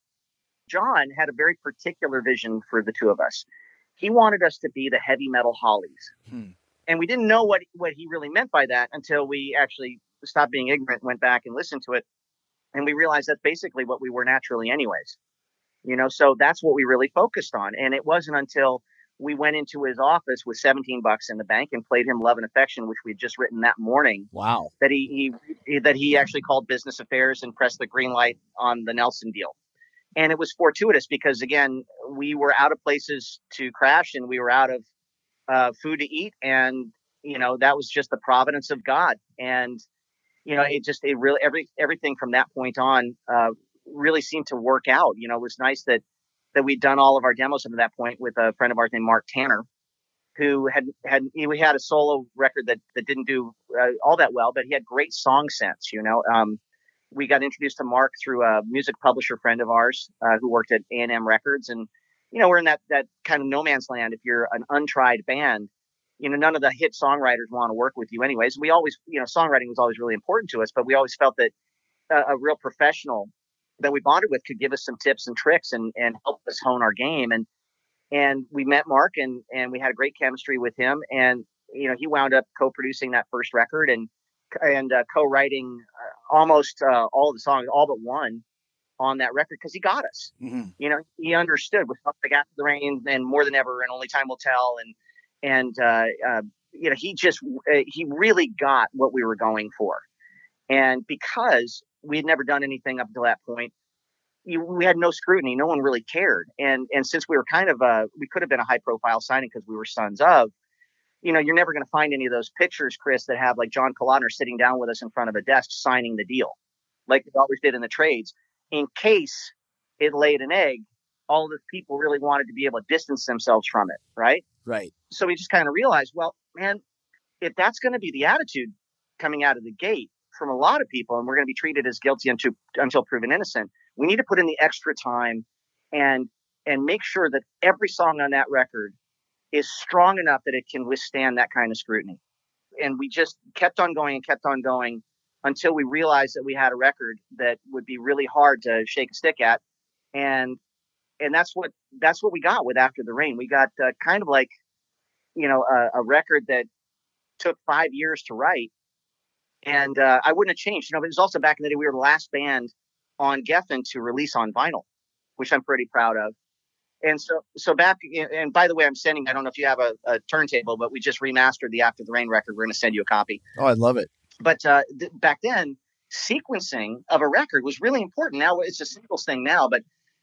John had a very particular vision for the two of us. He wanted us to be the heavy metal Hollies. Hmm. And we didn't know what, what he really meant by that until we actually stopped being ignorant, went back and listened to it. And we realized that's basically what we were naturally anyways. You know, so that's what we really focused on. And it wasn't until we went into his office with seventeen bucks in the bank and played him Love and Affection, which we'd just written that morning. Wow. That he, he that he actually called Business Affairs and pressed the green light on the Nelson deal. And it was fortuitous because, again, we were out of places to crash and we were out of Uh, food to eat, and you know that was just the providence of God. And you know it just it really every everything from that point on uh, really seemed to work out. You know, it was nice that that we'd done all of our demos up to that point with a friend of ours named Mark Tanner, who had had you know, we had a solo record that that didn't do uh, all that well, but he had great song sense. You know, um, we got introduced to Mark through a music publisher friend of ours uh, who worked at A and M Records. And you know, we're in that, that kind of no man's land. If you're an untried band, you know, none of the hit songwriters want to work with you anyways. We always, you know, songwriting was always really important to us, but we always felt that a, a real professional that we bonded with could give us some tips and tricks and, and help us hone our game. And, and we met Mark and, and we had a great chemistry with him. And, you know, he wound up co-producing that first record and, and uh, co-writing uh, almost uh, all of the songs, all but one, on that record because he got us. Mm-hmm. You know, he understood with stuff like After the Rain and More Than Ever and Only Time Will Tell. And, and uh, uh, you know, he just, uh, he really got what we were going for. And because we had never done anything up until that point, you, we had no scrutiny. No one really cared. And and since we were kind of, a, we could have been a high profile signing because we were sons of, you know, you're never going to find any of those pictures, Chris, that have like John Kolodner sitting down with us in front of a desk signing the deal like we always did in the trades. In case it laid an egg, all of the people really wanted to be able to distance themselves from it, right? Right. So we just kind of realized, well, man, if that's going to be the attitude coming out of the gate from a lot of people, and we're going to be treated as guilty until, until proven innocent, we need to put in the extra time and and make sure that every song on that record is strong enough that it can withstand that kind of scrutiny. And we just kept on going and kept on going until we realized that we had a record that would be really hard to shake a stick at. And, and that's what, that's what we got with After the Rain. We got uh, kind of like, you know, a, a record that took five years to write. And uh, I wouldn't have changed, you know, but it was also back in the day, we were the last band on Geffen to release on vinyl, which I'm pretty proud of. And so, so back, and by the way, I'm sending, I don't know if you have a, a turntable, but we just remastered the After the Rain record. We're going to send you a copy. Oh, I love it. But uh, th- back then, sequencing of a record was really important. Now it's a singles thing now, but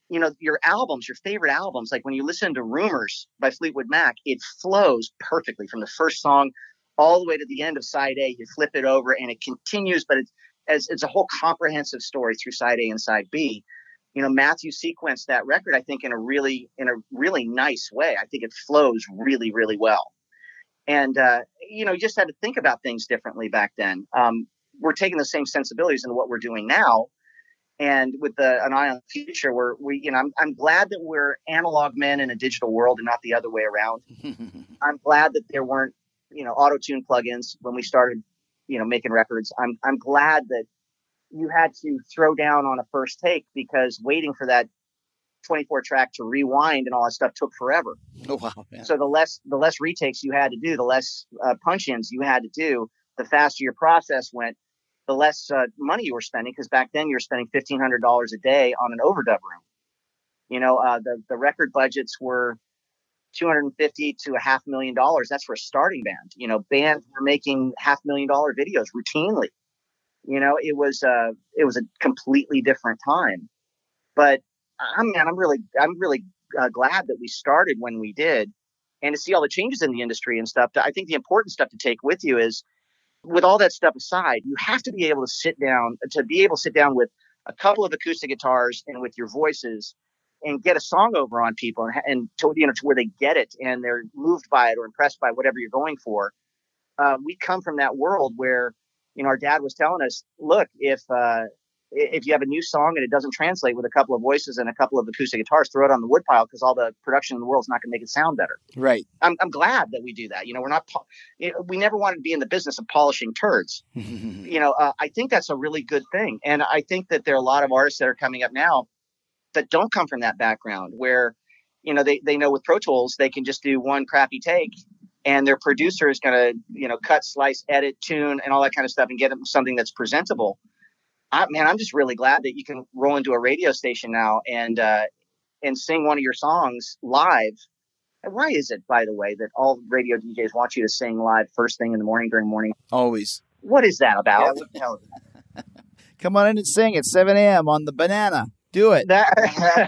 you know, your albums, your favorite albums, like when you listen to Rumors by Fleetwood Mac, it flows perfectly from the first song all the way to the end of side A. You flip it over and it continues, but it's, as it's a whole comprehensive story through side A and side B. You know, Matthew sequenced that record, I think, in a really, in a really nice way. I think it flows really, really well. And, uh, you know, you just had to think about things differently back then. Um, we're taking the same sensibilities into what we're doing now. And with the, an eye on the future, where we, you know, I'm, I'm glad that we're analog men in a digital world and not the other way around. I'm glad that there weren't, you know, auto-tune plugins when we started, you know, making records. I'm, I'm glad that you had to throw down on a first take because waiting for that twenty-four track to rewind and all that stuff took forever. Oh, wow. Man. So the less, the less retakes you had to do, the less uh, punch-ins you had to do, the faster your process went, the less uh, money you were spending. Because back then you were spending fifteen hundred dollars a day on an overdub room. You know, uh, the, the record budgets were two hundred fifty to a half million dollars. That's for a starting band. You know, bands were making half million dollar videos routinely. You know, it was uh, it was a completely different time. But I'm man, I'm really I'm really uh, glad that we started when we did, and to see all the changes in the industry and stuff. I think the important stuff to take with you is, with all that stuff aside, you have to be able to sit down to be able to sit down with a couple of acoustic guitars and with your voices and get a song over on people and, and to, you know, to where they get it and they're moved by it or impressed by whatever you're going for. Uh, we come from that world where, you know, our dad was telling us, look, if, uh, if you have a new song and it doesn't translate with a couple of voices and a couple of acoustic guitars, throw it on the woodpile because all the production in the world is not going to make it sound better. Right. I'm, I'm glad that we do that. You know, we're not, po- you know, we never wanted to be in the business of polishing turds. You know, uh, I think that's a really good thing. And I think that there are a lot of artists that are coming up now that don't come from that background where, you know, they, they know with Pro Tools, they can just do one crappy take and their producer is going to, you know, cut, slice, edit, tune, and all that kind of stuff and get them something that's presentable. I, man, I'm just really glad that you can roll into a radio station now and uh, and sing one of your songs live. And why is it, by the way, that all radio D Js want you to sing live first thing in the morning during morning? Always. What is that about? Yeah, what the hell is that? Come on in and sing at seven a.m. on the Banana. Do it. That,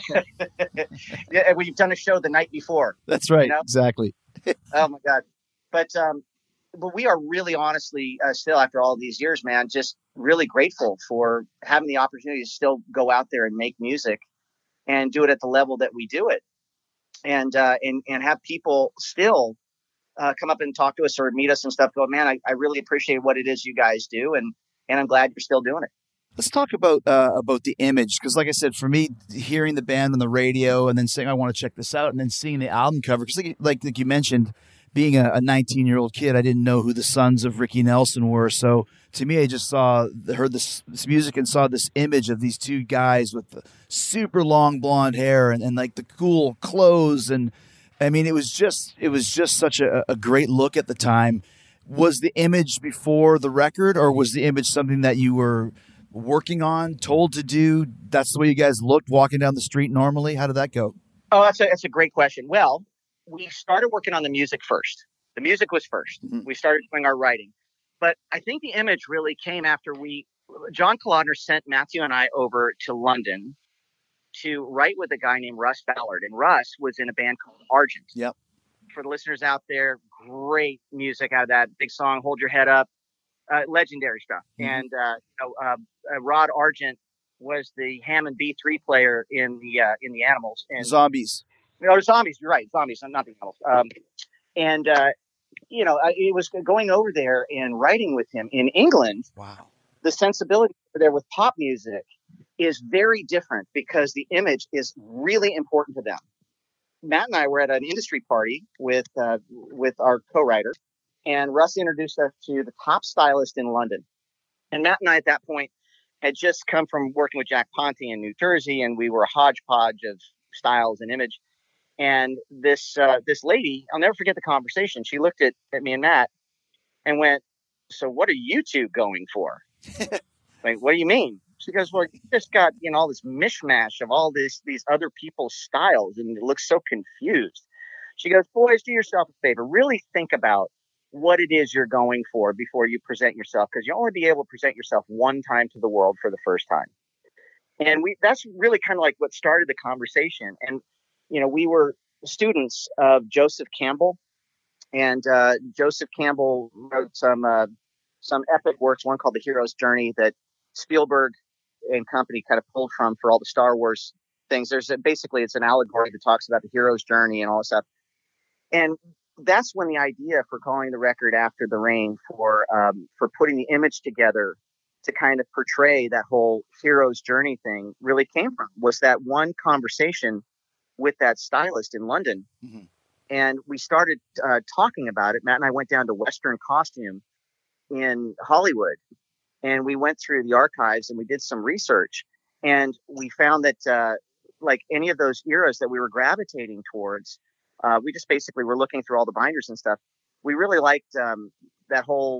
yeah, we've done a show the night before. That's right. You know? Exactly. Oh my God. But um, but we are really honestly uh, still, after all these years, man, just really grateful for having the opportunity to still go out there and make music and do it at the level that we do it. And, uh, and, and have people still uh, come up and talk to us or meet us and stuff. Go, man, I, I really appreciate what it is you guys do. And, and I'm glad you're still doing it. Let's talk about uh, about the image, because like I said, for me, hearing the band on the radio and then saying I want to check this out, and then seeing the album cover, because like, like like you mentioned, being a nineteen-year-old kid, I didn't know who the sons of Ricky Nelson were. So to me, I just saw heard this, this music and saw this image of these two guys with the super long blonde hair and, and like the cool clothes, and I mean, it was just it was just such a, a great look at the time. Was the image before the record, or was the image something that you were working on, told to do? That's the way you guys looked walking down the street normally? How did that go? Oh, that's a, that's a great question. Well, we started working on the music first. The music was first. Mm-hmm. We started doing our writing. But I think the image really came after we, John Kalodner sent Matthew and I over to London to write with a guy named Russ Ballard. And Russ was in a band called Argent. Yep. For the listeners out there, great music out of that big song, Hold Your Head Up. Uh, legendary stuff. Mm-hmm. And uh, you know, uh, uh, Rod Argent was the Hammond B three player in the uh, in the Animals and Zombies. You know, Zombies. You're right, Zombies, not the Animals. Um, and uh, you know, it was going over there and writing with him in England. Wow. The sensibility over there with pop music is very different because the image is really important to them. Matt and I were at an industry party with uh, with our co-writer. And Russ introduced us to the top stylist in London. And Matt and I at that point had just come from working with Jack Ponte in New Jersey, and we were a hodgepodge of styles and image. And this uh, this lady, I'll never forget the conversation. She looked at, at me and Matt and went, "So what are you two going for?" Like, what do you mean? She goes, "Well, you just got, you know, all this mishmash of all this these other people's styles, and it looks so confused." She goes, "Boys, do yourself a favor. Really think about what it is you're going for before you present yourself, because you only be able to present yourself one time to the world for the first time. And we that's really kind of like what started the conversation. And, you know, we were students of Joseph Campbell, and uh, Joseph Campbell wrote some uh, some epic works, one called The Hero's Journey, that Spielberg and company kind of pulled from for all the Star Wars things. There's a, basically it's an allegory that talks about the hero's journey and all this stuff. And that's when the idea for calling the record After the Rain, for um, for putting the image together to kind of portray that whole hero's journey thing really came from, was that one conversation with that stylist in London. Mm-hmm. And we started uh, talking about it. Matt and I went down to Western Costume in Hollywood, and we went through the archives and we did some research, and we found that uh, like any of those eras that we were gravitating towards, uh, we just basically were looking through all the binders and stuff. We really liked um, that whole,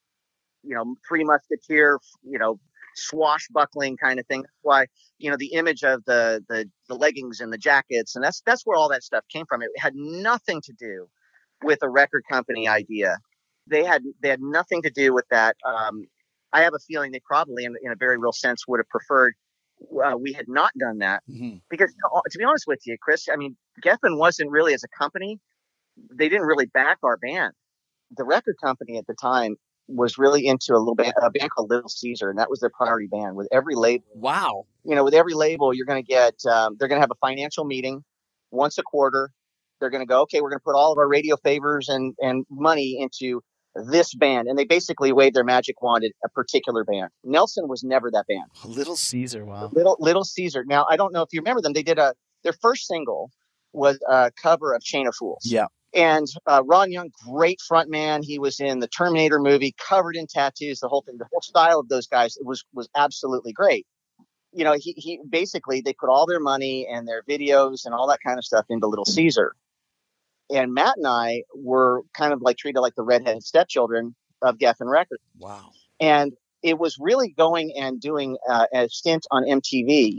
you know, Three Musketeer, you know, swashbuckling kind of thing. That's why, you know, the image of the, the, the leggings and the jackets, and that's, that's where all that stuff came from. It had nothing to do with a record company idea. They had, they had nothing to do with that. Um, I have a feeling they probably, in, in a very real sense, would have preferred uh, we had not done that. Mm-hmm. Because to be honest with you, Chris, I mean, Geffen wasn't really, as a company, they didn't really back our band. The record company at the time was really into a little band, a band called Little Caesar, and that was their priority band. With every label, wow, you know, with every label, you're going to get, um, they're going to have a financial meeting once a quarter. They're going to go, okay, we're going to put all of our radio favors and and money into this band, and they basically waved their magic wand at a particular band. Nelson was never that band. Little Caesar, wow. Little Little Caesar. Now, I don't know if you remember them. They did a their first single was a cover of Chain of Fools. Yeah. And uh, Ron Young, great front man. He was in the Terminator movie, covered in tattoos, the whole thing, the whole style of those guys was was absolutely great. You know, he he basically, they put all their money and their videos and all that kind of stuff into Little Caesar. And Matt and I were kind of like treated like the redheaded stepchildren of Geffen Records. Wow. And it was really going and doing uh, a stint on M T V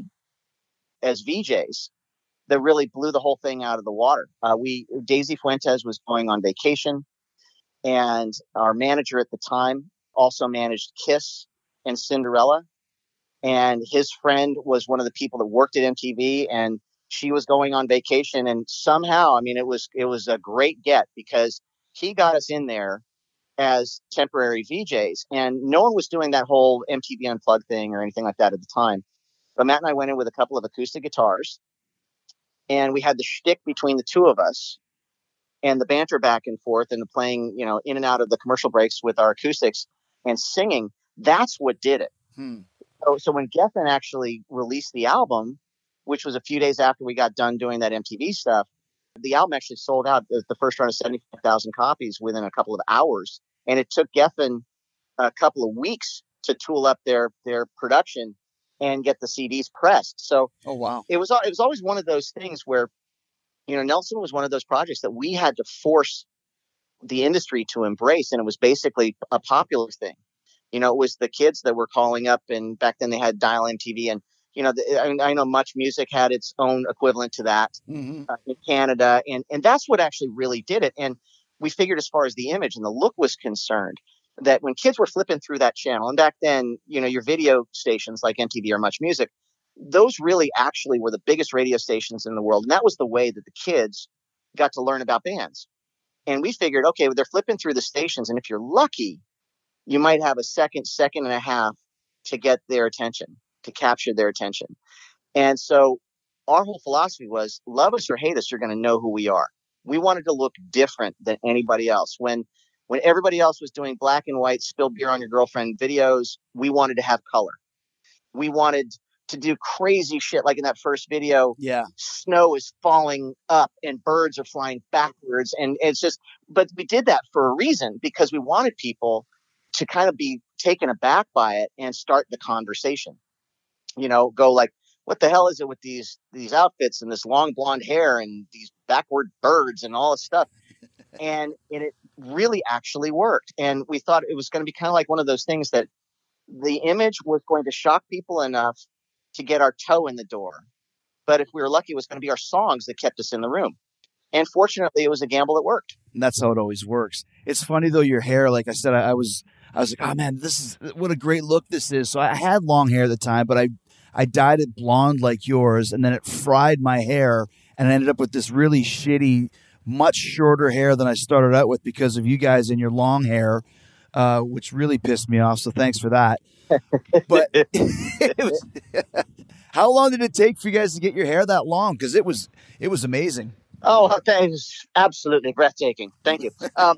as V Js that really blew the whole thing out of the water. Uh, we Daisy Fuentes was going on vacation, and our manager at the time also managed Kiss and Cinderella. And his friend was one of the people that worked at M T V, and she was going on vacation. And somehow, I mean, it was it was a great get, because he got us in there as temporary V Js, and no one was doing that whole M T V Unplugged thing or anything like that at the time. But Matt and I went in with a couple of acoustic guitars, and we had the shtick between the two of us and the banter back and forth and the playing, you know, in and out of the commercial breaks with our acoustics and singing. That's what did it. Hmm. So, so when Geffen actually released the album, which was a few days after we got done doing that M T V stuff, the album actually sold out, the first run of seventy-five thousand copies within a couple of hours. And it took Geffen a couple of weeks to tool up their, their production and get the C Ds pressed. So oh, wow. it was, it was always one of those things where, you know, Nelson was one of those projects that we had to force the industry to embrace. And it was basically a popular thing. You know, it was the kids that were calling up, and back then they had Dial M T V, and you know, the, I, I know Much Music had its own equivalent to that mm-hmm. uh, in Canada. And, and that's what actually really did it. And we figured, as far as the image and the look was concerned, that when kids were flipping through that channel, and back then, you know, your video stations like M T V or Much Music, those really actually were the biggest radio stations in the world. And that was the way that the kids got to learn about bands. And we figured, okay, well, they're flipping through the stations, and if you're lucky, you might have a second, second and a half to get their attention, to capture their attention. And so our whole philosophy was, love us or hate us, you're going to know who we are. We wanted to look different than anybody else. When when everybody else was doing black and white, spill beer on your girlfriend videos, we wanted to have color. We wanted to do crazy shit, like in that first video. Yeah, snow is falling up and birds are flying backwards. And it's just, but we did that for a reason, because we wanted people to kind of be taken aback by it and start the conversation. You know, go like, what the hell is it with these these outfits and this long blonde hair and these backward birds and all this stuff? And, and it really actually worked. And we thought it was going to be kind of like one of those things that the image was going to shock people enough to get our toe in the door. But if we were lucky, it was going to be our songs that kept us in the room. And fortunately, it was a gamble that worked. And that's how it always works. It's funny, though, your hair, like I said, I, I was I was like, oh, man, this is what a great look this is. So I had long hair at the time, but I I dyed it blonde like yours, and then it fried my hair, and I ended up with this really shitty, much shorter hair than I started out with because of you guys and your long hair, uh, which really pissed me off. So thanks for that. But it was, how long did it take for you guys to get your hair that long? Because it was it was amazing. Oh, that was absolutely breathtaking. Thank you. Um,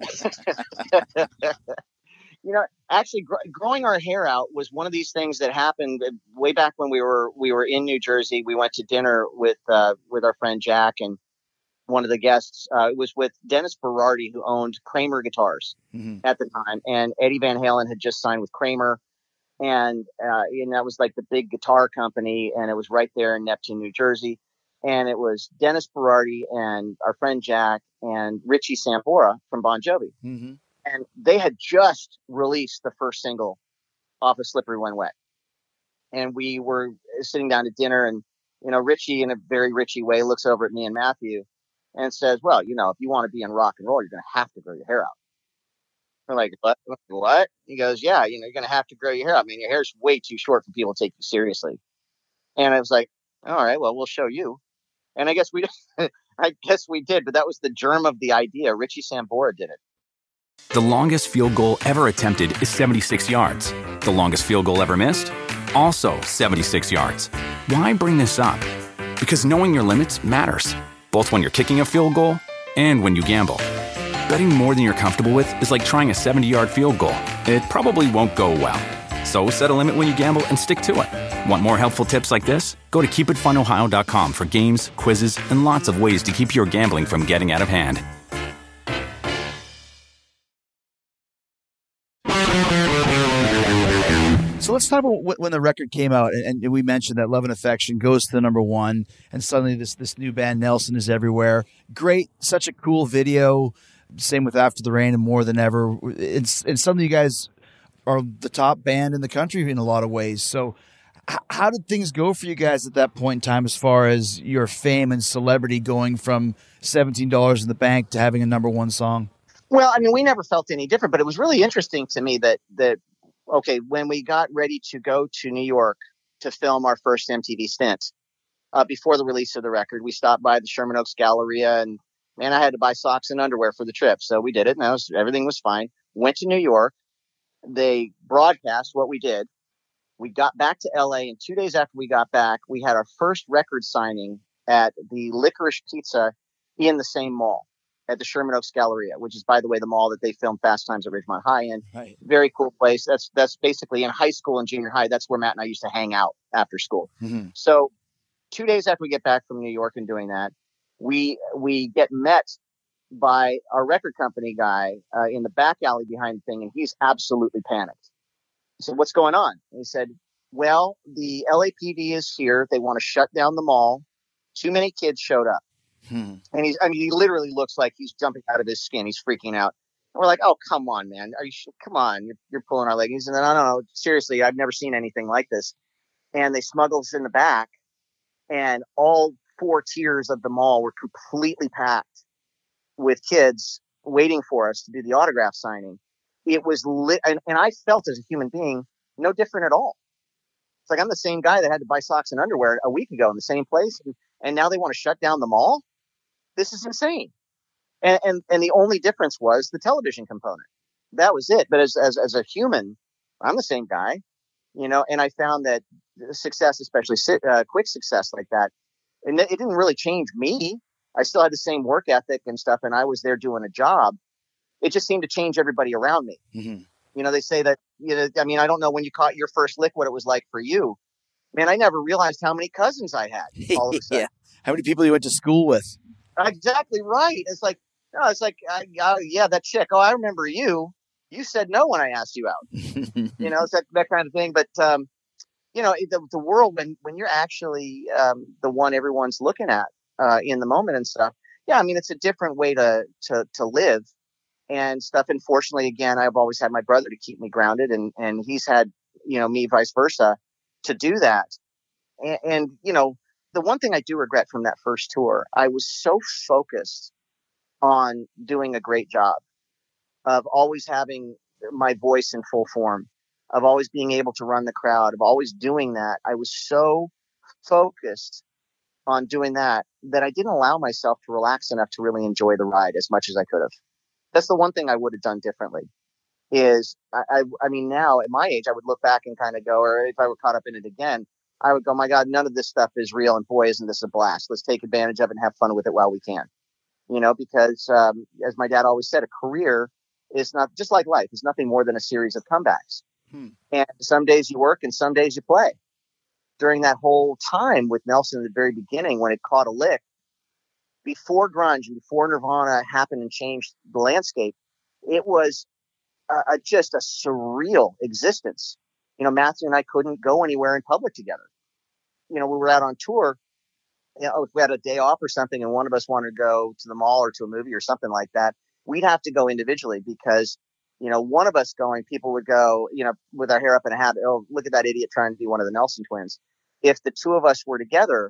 you know, actually, gr- growing our hair out was one of these things that happened way back when we were we were in New Jersey. We went to dinner with uh, with our friend Jack, and one of the guests uh, it was with Dennis Berardi, who owned Kramer Guitars mm-hmm. at the time, and Eddie Van Halen had just signed with Kramer, and uh, and that was like the big guitar company, and it was right there in Neptune, New Jersey. And it was Dennis Berardi and our friend Jack and Richie Sambora from Bon Jovi. Mm-hmm. And they had just released the first single off of Slippery When Wet. And we were sitting down to dinner, and, you know, Richie, in a very Richie way, looks over at me and Matthew and says, well, you know, if you want to be in rock and roll, you're going to have to grow your hair out. We're like, what? What? He goes, yeah, you know, you're going to have to grow your hair out. I mean, your hair's way too short for people to take you seriously. And I was like, all right, well, we'll show you. And I guess we, I guess we did, but that was the germ of the idea. Richie Sambora did it. The longest field goal ever attempted is seventy-six yards. The longest field goal ever missed? Also seventy-six yards. Why bring this up? Because knowing your limits matters, both when you're kicking a field goal and when you gamble. Betting more than you're comfortable with is like trying a seventy-yard field goal. It probably won't go well. So set a limit when you gamble and stick to it. Want more helpful tips like this? Go to keep it fun ohio dot com for games, quizzes, and lots of ways to keep your gambling from getting out of hand. So let's talk about when the record came out, and we mentioned that Love and Affection goes to the number one, and suddenly this this new band Nelson is everywhere. Great, such a cool video. Same with After the Rain and More Than Ever. It's, it's something you guys are the top band in the country in a lot of ways. So h- how did things go for you guys at that point in time as far as your fame and celebrity going from seventeen dollars in the bank to having a number one song? Well, I mean, we never felt any different, but it was really interesting to me that, that okay, when we got ready to go to New York to film our first M T V stint, uh, before the release of the record, we stopped by the Sherman Oaks Galleria, and man, I had to buy socks and underwear for the trip. So we did it, and that was, everything was fine. Went to New York. They broadcast what we did. We got back to L A, and two days after we got back, we had our first record signing at the Licorice Pizza in the same mall at the Sherman Oaks Galleria, which is, by the way, the mall that they filmed Fast Times at Ridgemont High in. Right. Very cool place. That's that's basically in high school and junior high. That's where Matt and I used to hang out after school. Mm-hmm. So two days after we get back from New York and doing that, we we get met by our record company guy uh, in the back alley behind the thing, and he's absolutely panicked. I said, what's going on? And he said, well, the L A P D is here. They want to shut down the mall. Too many kids showed up. Hmm. And he's, I mean, he literally looks like he's jumping out of his skin. He's freaking out. And we're like, oh, come on, man. Are you, come on. You're, you're pulling our leg. He said, no, no, no. Seriously, I've never seen anything like this. And they smuggled us in the back, and all four tiers of the mall were completely packed with kids waiting for us to do the autograph signing. It was lit. And, and I felt as a human being, no different at all. It's like, I'm the same guy that had to buy socks and underwear a week ago in the same place. And, and now they want to shut down the mall. This is insane. And, and, and the only difference was the television component. That was it. But as, as, as a human, I'm the same guy, you know, and I found that success, especially uh, quick success like that, and it didn't really change me. I still had the same work ethic and stuff, and I was there doing a job. It just seemed to change everybody around me. Mm-hmm. You know, they say that, you know, I mean, I don't know when you caught your first lick, what it was like for you. Man, I never realized how many cousins I had all of a sudden. Yeah. How many people you went to school with? Exactly right. It's like, no, it's like, uh, uh, yeah, that chick. Oh, I remember you. You said no when I asked you out. You know, it's that, that kind of thing. But, um, you know, the, the world, when, when you're actually um, the one everyone's looking at uh, in the moment and stuff. Yeah, I mean, it's a different way to, to, to live and stuff. Unfortunately, again, I've always had my brother to keep me grounded, and, and he's had, you know, me vice versa to do that. And, and, you know, the one thing I do regret from that first tour, I was so focused on doing a great job, of always having my voice in full form, of always being able to run the crowd, of always doing that. I was so focused on doing that that I didn't allow myself to relax enough to really enjoy the ride as much as I could have. That's the one thing I would have done differently. Is I, I, I mean, now at my age, I would look back and kind of go, or if I were caught up in it again, I would go, my God, none of this stuff is real. And boy, isn't this a blast. Let's take advantage of it and have fun with it while we can. You know, because um, as my dad always said, a career is not just like life. It's nothing more than a series of comebacks. Hmm. And some days you work and some days you play. During that whole time with Nelson at the very beginning, when it caught a lick, before grunge and before Nirvana happened and changed the landscape, it was a, a, just a surreal existence. You know, Matthew and I couldn't go anywhere in public together. You know, we were out on tour. You know, if we had a day off or something and one of us wanted to go to the mall or to a movie or something like that, we'd have to go individually because, you know, one of us going, people would go, you know, with our hair up in a hat, oh, look at that idiot trying to be one of the Nelson twins. If the two of us were together,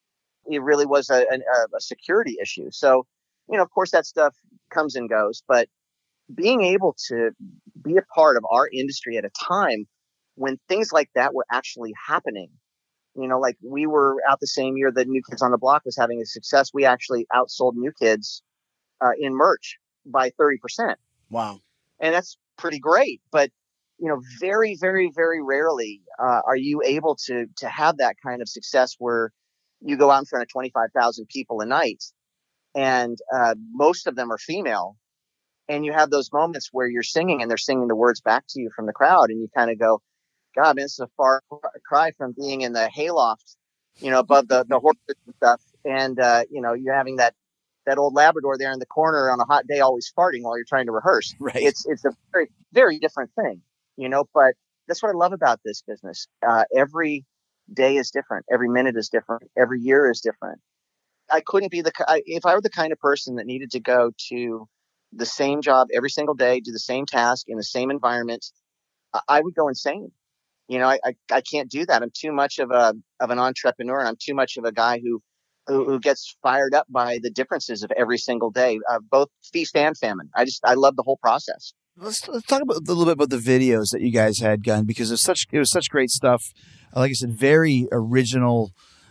it really was a, a, a security issue. So, you know, of course that stuff comes and goes, but being able to be a part of our industry at a time when things like that were actually happening, you know, like we were out the same year that New Kids on the Block was having a success. We actually outsold New Kids uh, in merch by thirty percent. Wow. And that's pretty great. But, you know, very, very, very rarely uh, are you able to to have that kind of success where you go out in front of twenty-five thousand people a night and uh, most of them are female. And you have those moments where you're singing and they're singing the words back to you from the crowd. And you kind of go, God, man, this is a far cry from being in the hayloft, you know, above the, the horses and stuff. And, uh, you know, you're having that, that old Labrador there in the corner on a hot day, always farting while you're trying to rehearse. Right. It's, it's a very, very different thing, you know, but that's what I love about this business. Uh, every day is different. Every minute is different. Every year is different. I couldn't be the, I, if I were the kind of person that needed to go to the same job every single day, do the same task in the same environment, I, I would go insane. You know, I, I, I can't do that. I'm too much of a of an entrepreneur, and I'm too much of a guy who who, who gets fired up by the differences of every single day, uh, both feast and famine. I just I love the whole process. Let's, let's talk about a little bit about the videos that you guys had, Gun, because it was such it was such great stuff. Like I said, very original.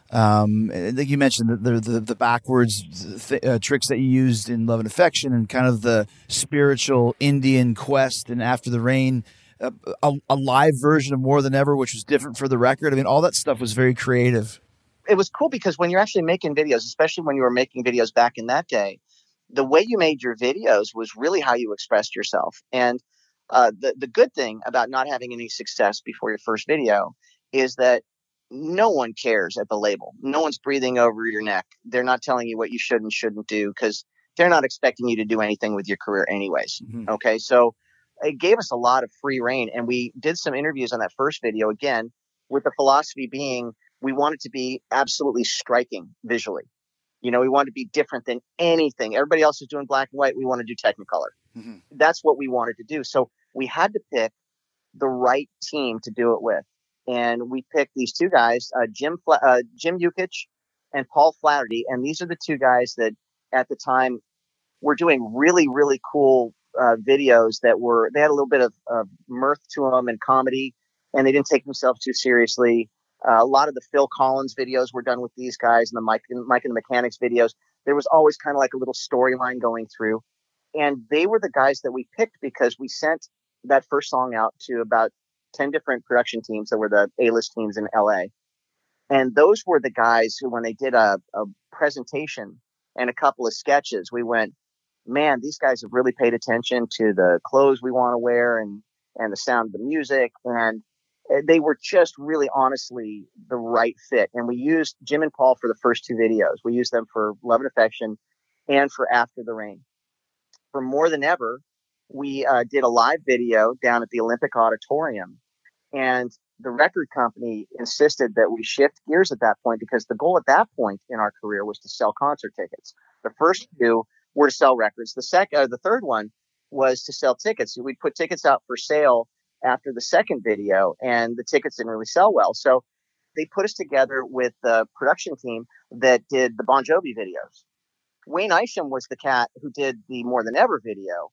Um, I think you mentioned the the, the, the backwards th- uh, tricks that you used in Love and Affection, and kind of the spiritual Indian quest and After the Rain. A, a live version of More Than Ever, which was different for the record. I mean, all that stuff was very creative. It was cool because when you're actually making videos, especially when you were making videos back in that day, the way you made your videos was really how you expressed yourself. And uh, the, the good thing about not having any success before your first video is that no one cares at the label. No one's breathing over your neck. They're not telling you what you should and shouldn't do because they're not expecting you to do anything with your career anyways. Mm-hmm. Okay, so it gave us a lot of free reign, and we did some interviews on that first video again with the philosophy being we wanted to be absolutely striking visually. You know, we wanted to be different than anything. Everybody else is doing black and white. We want to do Technicolor. Mm-hmm. That's what we wanted to do. So we had to pick the right team to do it with. And we picked these two guys, uh, Jim Fla- uh, Jim Yukich and Paul Flaherty. And these are the two guys that at the time were doing really, really cool Uh, videos that were, they had a little bit of uh, mirth to them and comedy, and they didn't take themselves too seriously. Uh, a lot of the Phil Collins videos were done with these guys, and the Mike, Mike and the Mechanics videos. There was always kind of like a little storyline going through. And they were the guys that we picked because we sent that first song out to about ten different production teams that were the A-list teams in L A. And those were the guys who, when they did a, a presentation and a couple of sketches, we went, man, these guys have really paid attention to the clothes we want to wear and, and the sound of the music. And they were just really honestly the right fit. And we used Jim and Paul for the first two videos. We used them for Love and Affection and for After the Rain. For More Than Ever, we uh, did a live video down at the Olympic Auditorium. And the record company insisted that we shift gears at that point because the goal at that point in our career was to sell concert tickets. The first two were to sell records. The second, uh, the third one was to sell tickets. We'd put tickets out for sale after the second video, and the tickets didn't really sell well. So they put us together with the production team that did the Bon Jovi videos. Wayne Isham was the cat who did the More Than Ever video,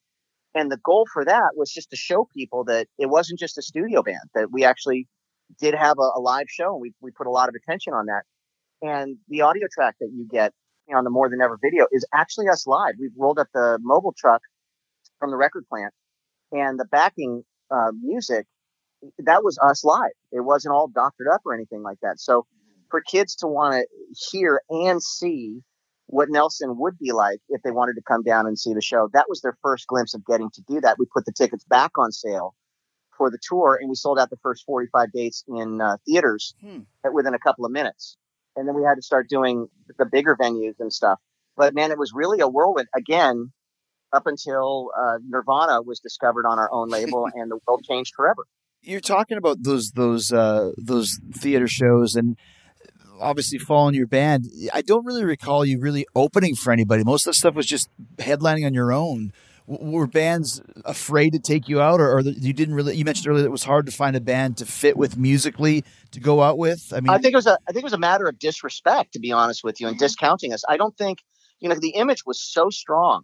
And the goal for that was just to show people that it wasn't just a studio band, that we actually did have a, a live show. We, we put a lot of attention on that. And the audio track that you get on the More Than Ever video is actually us live. We've rolled up the mobile truck from the record plant, and the backing uh, music, that was us live. It wasn't all doctored up or anything like that. So for kids to want to hear and see what Nelson would be like if they wanted to come down and see the show, that was their first glimpse of getting to do that. We put the tickets back on sale for the tour, and we sold out the first forty-five dates in uh, theaters hmm. within a couple of minutes. And then we had to start doing the bigger venues and stuff. But man, it was really a whirlwind again, up until uh, Nirvana was discovered on our own label and the world changed forever. You're talking about those, those, uh, those theater shows and obviously following your band. I don't really recall you really opening for anybody. Most of the stuff was just headlining on your own. Were bands afraid to take you out, or, or you didn't really? You mentioned earlier that it was hard to find a band to fit with musically to go out with. I mean, I think it was a, I think it was a matter of disrespect, to be honest with you, and discounting us. I don't think, you know, the image was so strong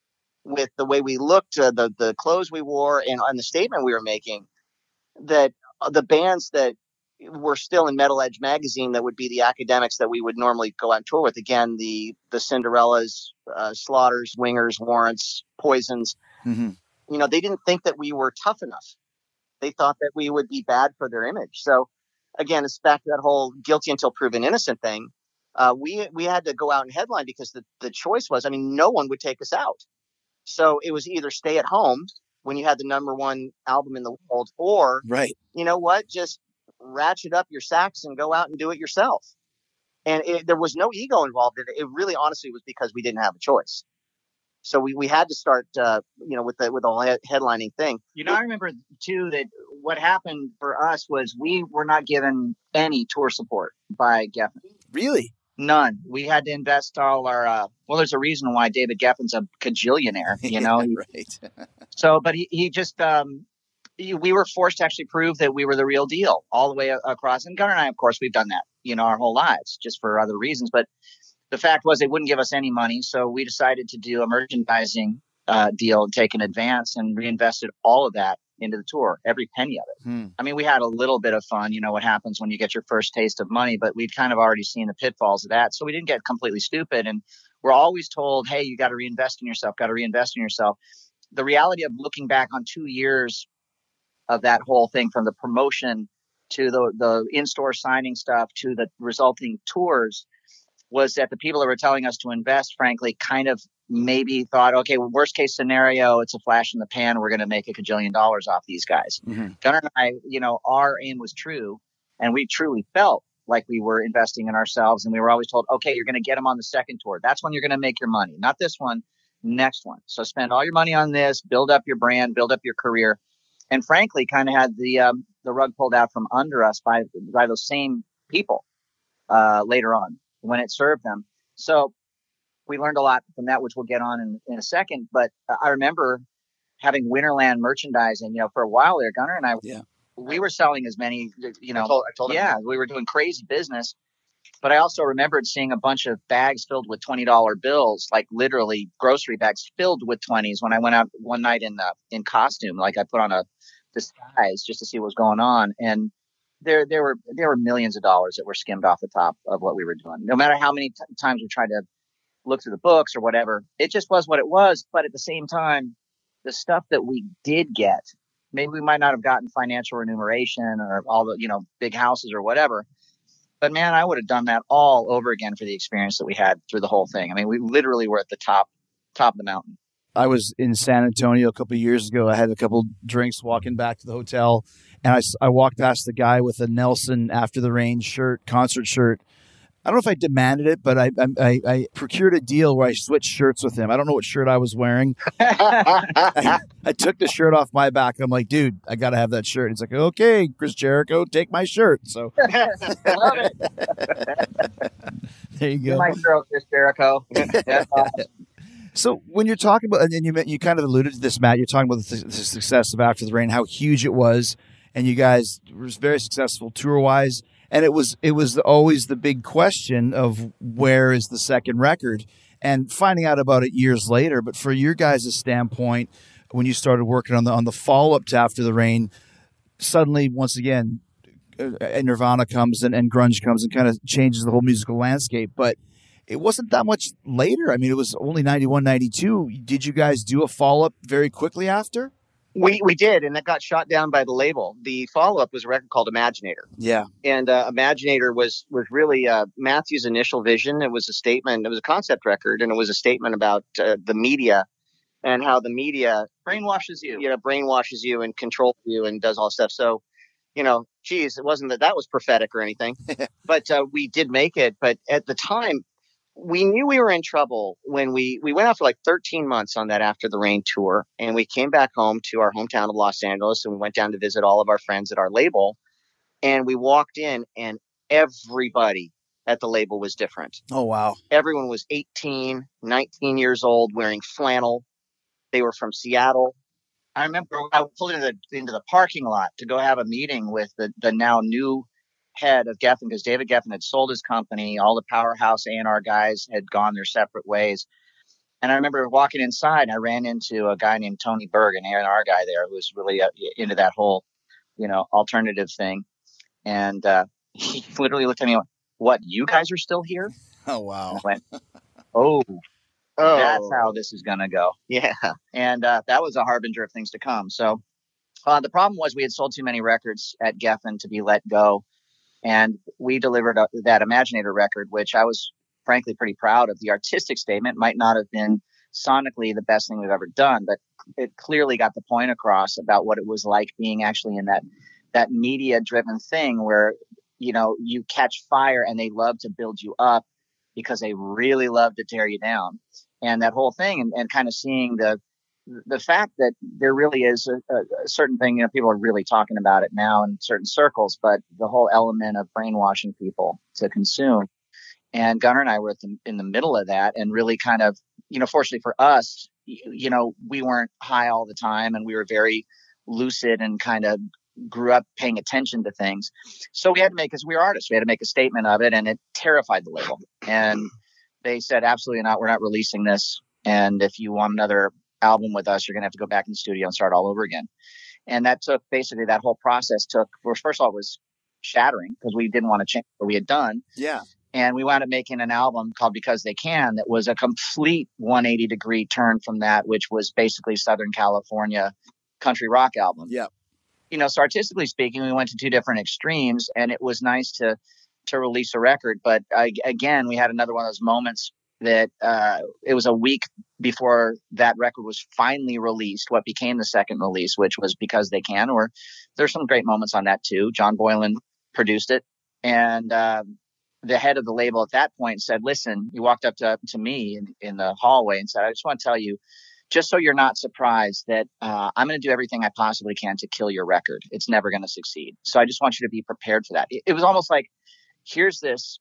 with the way we looked, uh, the the clothes we wore, and, and the statement we were making, that the bands that were still in Metal Edge magazine, that would be the academics that we would normally go out and tour with. Again, the the Cinderellas, uh, Slaughters, Wingers, Warrants, Poisons. Mm-hmm. You know, they didn't think that we were tough enough. They thought that we would be bad for their image. So again, it's back to that whole guilty until proven innocent thing. Uh, we we had to go out and headline because the, the choice was, I mean, no one would take us out. So it was either stay at home when you had the number one album in the world, or, right, you know what, just ratchet up your sax and go out and do it yourself. And it, there was no ego involved in it. It really honestly was because we didn't have a choice. So we, we had to start, uh, you know, with the, with the whole headlining thing. You know, I remember too that what happened for us was we were not given any tour support by Geffen. Really? None. We had to invest all our, uh, well, there's a reason why David Geffen's a cajillionaire, you know? Yeah, right. So, but he, he just, um, he, we were forced to actually prove that we were the real deal all the way a- across. And Gunnar and I, of course, we've done that, you know, our whole lives just for other reasons. But the fact was they wouldn't give us any money. So we decided to do a merchandising uh, deal and take an advance and reinvested all of that into the tour, every penny of it. Hmm. I mean, we had a little bit of fun, you know, what happens when you get your first taste of money, but we'd kind of already seen the pitfalls of that. So we didn't get completely stupid. And we're always told, hey, you got to reinvest in yourself, got to reinvest in yourself. The reality of looking back on two years of that whole thing, from the promotion to the, the in-store signing stuff to the resulting tours, was that the people that were telling us to invest, frankly, kind of maybe thought, okay, well, worst case scenario, it's a flash in the pan. We're going to make a cajillion dollars off these guys. Mm-hmm. Gunnar and I, you know, our aim was true, and we truly felt like we were investing in ourselves. And we were always told, okay, you're going to get them on the second tour. That's when you're going to make your money. Not this one, next one. So spend all your money on this, build up your brand, build up your career. And frankly, kind of had the um, the rug pulled out from under us by by those same people uh, later on when it served them. So we learned a lot from that, which we'll get on in, in a second. But uh, I remember having Winterland merchandising, you know, for a while there, Gunnar and I, yeah. we were selling as many, you know, I told, I told yeah, him. We were doing crazy business. But I also remembered seeing a bunch of bags filled with twenty dollar bills, like literally grocery bags filled with twenties when I went out one night in uh, in costume. Like I put on a disguise just to see what was going on. And there there were there were millions of dollars that were skimmed off the top of what we were doing. No matter how many t- times we tried to look through the books or whatever, it just was what it was. But at the same time, the stuff that we did get, maybe we might not have gotten financial remuneration or all the, you know, big houses or whatever. But man, I would have done that all over again for the experience that we had through the whole thing. I mean, we literally were at the top, top of the mountain. I was in San Antonio a couple of years ago. I had a couple drinks walking back to the hotel, and I, I walked past the guy with a Nelson After the Rain shirt, concert shirt. I don't know if I demanded it, but I, I I procured a deal where I switched shirts with him. I don't know what shirt I was wearing. I, I took the shirt off my back. I'm like, dude, I got to have that shirt. He's like, okay, Chris Jericho, take my shirt. So love it. There you go. You're my girl, Chris Jericho. That's awesome. So when you're talking about, and you you kind of alluded to this, Matt, you're talking about the, the success of After the Rain, how huge it was, and you guys were very successful tour-wise. And it was it was always the big question of where is the second record, and finding out about it years later. But for your guys' standpoint, when you started working on the on the follow up to After the Rain, suddenly once again, uh, Nirvana comes and, and grunge comes and kind of changes the whole musical landscape. But it wasn't that much later. I mean, it was only ninety-one, ninety-two. Did you guys do a follow up very quickly after? We we did, and that got shot down by the label. The follow-up was a record called Imaginator. Yeah. And uh, Imaginator was was really uh, Matthew's initial vision. It was a statement. It was a concept record, and it was a statement about uh, the media and how the media Brainwashes you. you know, brainwashes you and controls you and does all this stuff. So, you know, geez, it wasn't that that was prophetic or anything. But uh, we did make it. But at the time, we knew we were in trouble when we, we went out for like thirteen months on that After the Rain tour. And we came back home to our hometown of Los Angeles, and we went down to visit all of our friends at our label. And we walked in, and everybody at the label was different. Oh, wow. Everyone was eighteen, nineteen years old, wearing flannel. They were from Seattle. I remember I pulled into the, into the parking lot to go have a meeting with the, the now new head of Geffen, because David Geffen had sold his company. All the Powerhouse A and R guys had gone their separate ways. And I remember walking inside, and I ran into a guy named Tony Berg, an A and R guy there who was really uh, into that whole, you know, alternative thing. And uh, he literally looked at me and went, "What, you guys are still here?" Oh, wow. I went, oh, oh, that's how this is going to go. Yeah. And uh, that was a harbinger of things to come. So uh, the problem was we had sold too many records at Geffen to be let go. And we delivered a, that Imaginator record, which I was frankly pretty proud of. The artistic statement might not have been sonically the best thing we've ever done, but it clearly got the point across about what it was like being actually in that that media driven thing where, you know, you catch fire and they love to build you up because they really love to tear you down. And that whole thing, and, and kind of seeing the the fact that there really is a, a certain thing, you know, people are really talking about it now in certain circles, but the whole element of brainwashing people to consume. And Gunnar and I were at the, in the middle of that, and really kind of, you know, fortunately for us, you, you know, we weren't high all the time, and we were very lucid and kind of grew up paying attention to things. So we had to make, as we were artists, we had to make a statement of it, and it terrified the label. And they said, absolutely not. We're not releasing this. And if you want another album with us, you're going to have to go back in the studio and start all over again. And that took basically that whole process took, well, first of all, it was shattering because we didn't want to change what we had done. Yeah. And we wound up making an album called Because They Can that was a complete one eighty degree turn from that, which was basically Southern California country rock album. Yeah. You know, so artistically speaking, we went to two different extremes, and it was nice to to release a record. But uh, again, we had another one of those moments that uh, it was a week before that record was finally released, what became the second release, which was Because They Can, or there's some great moments on that too. John Boylan produced it. And uh, the head of the label at that point said, listen, he walked up to, to me in, in the hallway and said, I just want to tell you, just so you're not surprised, that uh, I'm going to do everything I possibly can to kill your record. It's never going to succeed. So I just want you to be prepared for that. It, it was almost like, here's this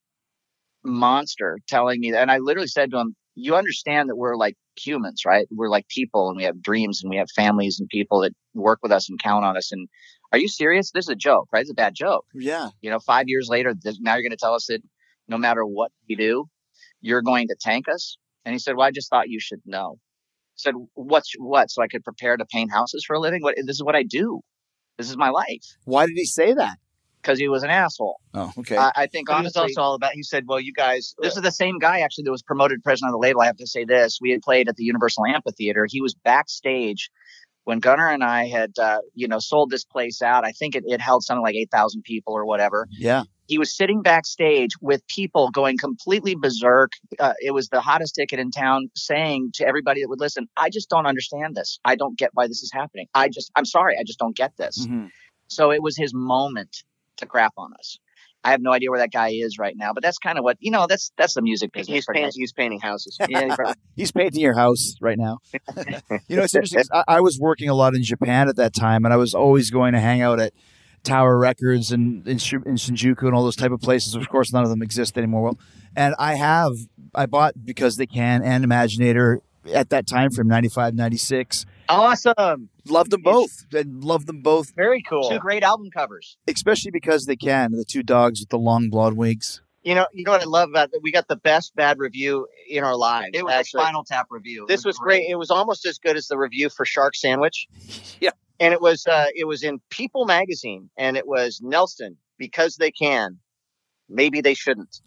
monster telling me that. And I literally said to him, you understand that we're like humans, right? We're like people, and we have dreams, and we have families and people that work with us and count on us. And are you serious? This is a joke, right? It's a bad joke. Yeah. You know, five years later, this, now you're going to tell us that no matter what we do, you're going to tank us. And he said, well, I just thought you should know. I said, what's what? So I could prepare to paint houses for a living? What? This is what I do. This is my life. Why did he say that? Because he was an asshole. Oh, okay. I, I think But he honestly, was also all about, he said, well, you guys, this is the same guy actually that was promoted president of the label. I have to say this. We had played at the Universal Amphitheater. He was backstage when Gunnar and I had, uh, you know, sold this place out. I think it, it held something like eight thousand people or whatever. Yeah. He was sitting backstage with people going completely berserk. Uh, it was the hottest ticket in town, saying to everybody that would listen, I just don't understand this. I don't get why this is happening. I just, I'm sorry. I just don't get this. Mm-hmm. So it was his moment to crap on us. I have no idea where that guy is right now, but that's kind of what, you know, that's, that's the music business. he's, paint, he's painting houses. Yeah, he's probably- He's painting your house right now. You know, it's interesting. I, I was working a lot in Japan at that time, and I was always going to hang out at Tower Records and in, in Shinjuku and all those type of places. Of course, none of them exist anymore. Well, and I have, I bought Because They Can and Imaginator at that time from ninety-five, ninety-six. Awesome. Loved them both. And loved them both. Very cool. Two great album covers. Especially Because They Can, the two dogs with the long blonde wigs. You know, you know what I love about it? We got the best bad review in our lives. It was actually. a Spinal Tap review. It This was great. It was almost as good as the review for Shark Sandwich. Yeah. And it was uh, it was in People magazine, and it was Nelson, because they can, maybe they shouldn't.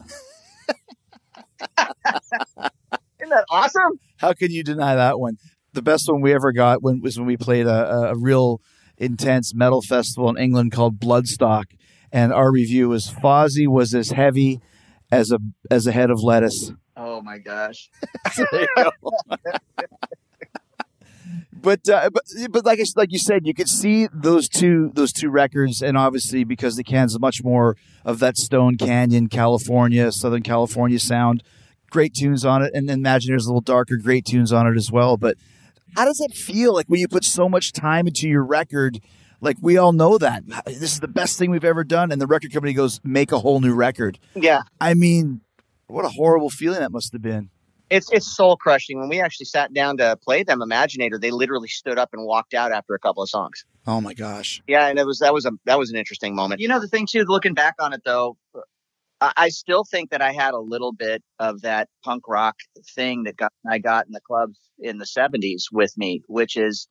Isn't that awesome? How could you deny that one? The best one we ever got when, was when we played a, a real intense metal festival in England called Bloodstock, and our review was Fozzy was as heavy as a as a head of lettuce. Oh my gosh! So there you go. But, uh, but but like I, like you said, you could see those two those two records, and obviously because the Can's much more of that Stone Canyon, California, Southern California sound. Great tunes on it, and then Imagineer's a little darker, great tunes on it as well. But how does it feel like when you put so much time into your record? Like, we all know that this is the best thing we've ever done, and the record company goes, make a whole new record. Yeah. I mean, what a horrible feeling that must have been. It's it's soul crushing. When we actually sat down to play them Imaginator, they literally stood up and walked out after a couple of songs. Oh my gosh. Yeah, and it was that was a that was an interesting moment. You know, the thing too, looking back on it though, I, I still think that I had a little bit of that punk rock thing that got, I got in the clubs in the seventies with me, which is,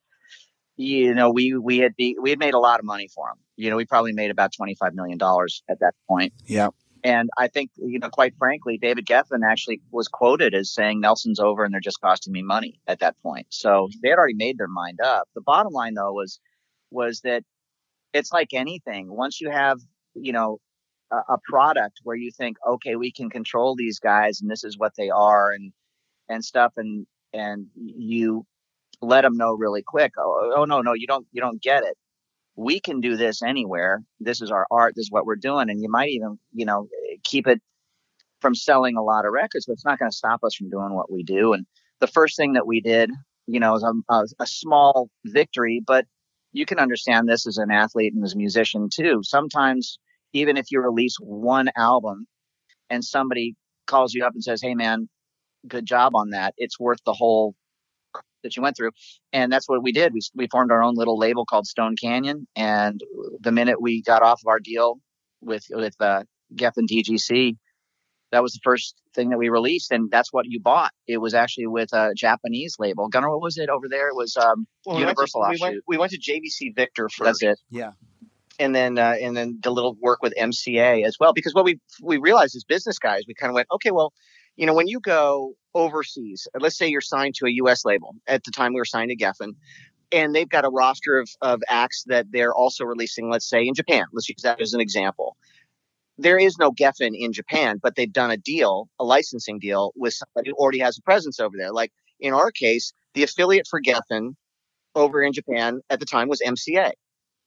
you know, we we had be, we had made a lot of money for them. You know, we probably made about twenty-five million dollars at that point. Yeah. And I think, you know, quite frankly, David Geffen actually was quoted as saying Nelson's over and they're just costing me money at that point. So they had already made their mind up. The bottom line, though, was was that it's like anything. Once you have, you know, a, a product where you think, OK, we can control these guys and this is what they are and and stuff. And and you let them know really quick. Oh, oh, no, no, you don't you don't get it. We can do this anywhere. This is our art. This is what we're doing. And you might even, you know, keep it from selling a lot of records, but it's not going to stop us from doing what we do. And the first thing that we did, you know, is a, a, a small victory, but you can understand this as an athlete and as a musician too. Sometimes even if you release one album and somebody calls you up and says, hey man, good job on that, it's worth the whole that you went through. And that's what we did. We we formed our own little label called Stone Canyon. And the minute we got off of our deal with, with uh, Geffen D G C, that was the first thing that we released. And that's what you bought. It was actually with a Japanese label. Gunnar, what was it over there? It was um, well, Universal we went, to, we, offshoot. went, we went to J V C Victor first. That's it. Yeah. And then uh, and then the little work with M C A as well. Because what we we realized as business guys, we kind of went, okay, well, you know, when you go overseas, let's say you're signed to a U S label. At the time we were signed to Geffen, and they've got a roster of, of acts that they're also releasing, let's say in Japan. Let's use that as an example. There is no Geffen in Japan, but they've done a deal, a licensing deal with somebody who already has a presence over there. Like in our case, the affiliate for Geffen over in Japan at the time was M C A.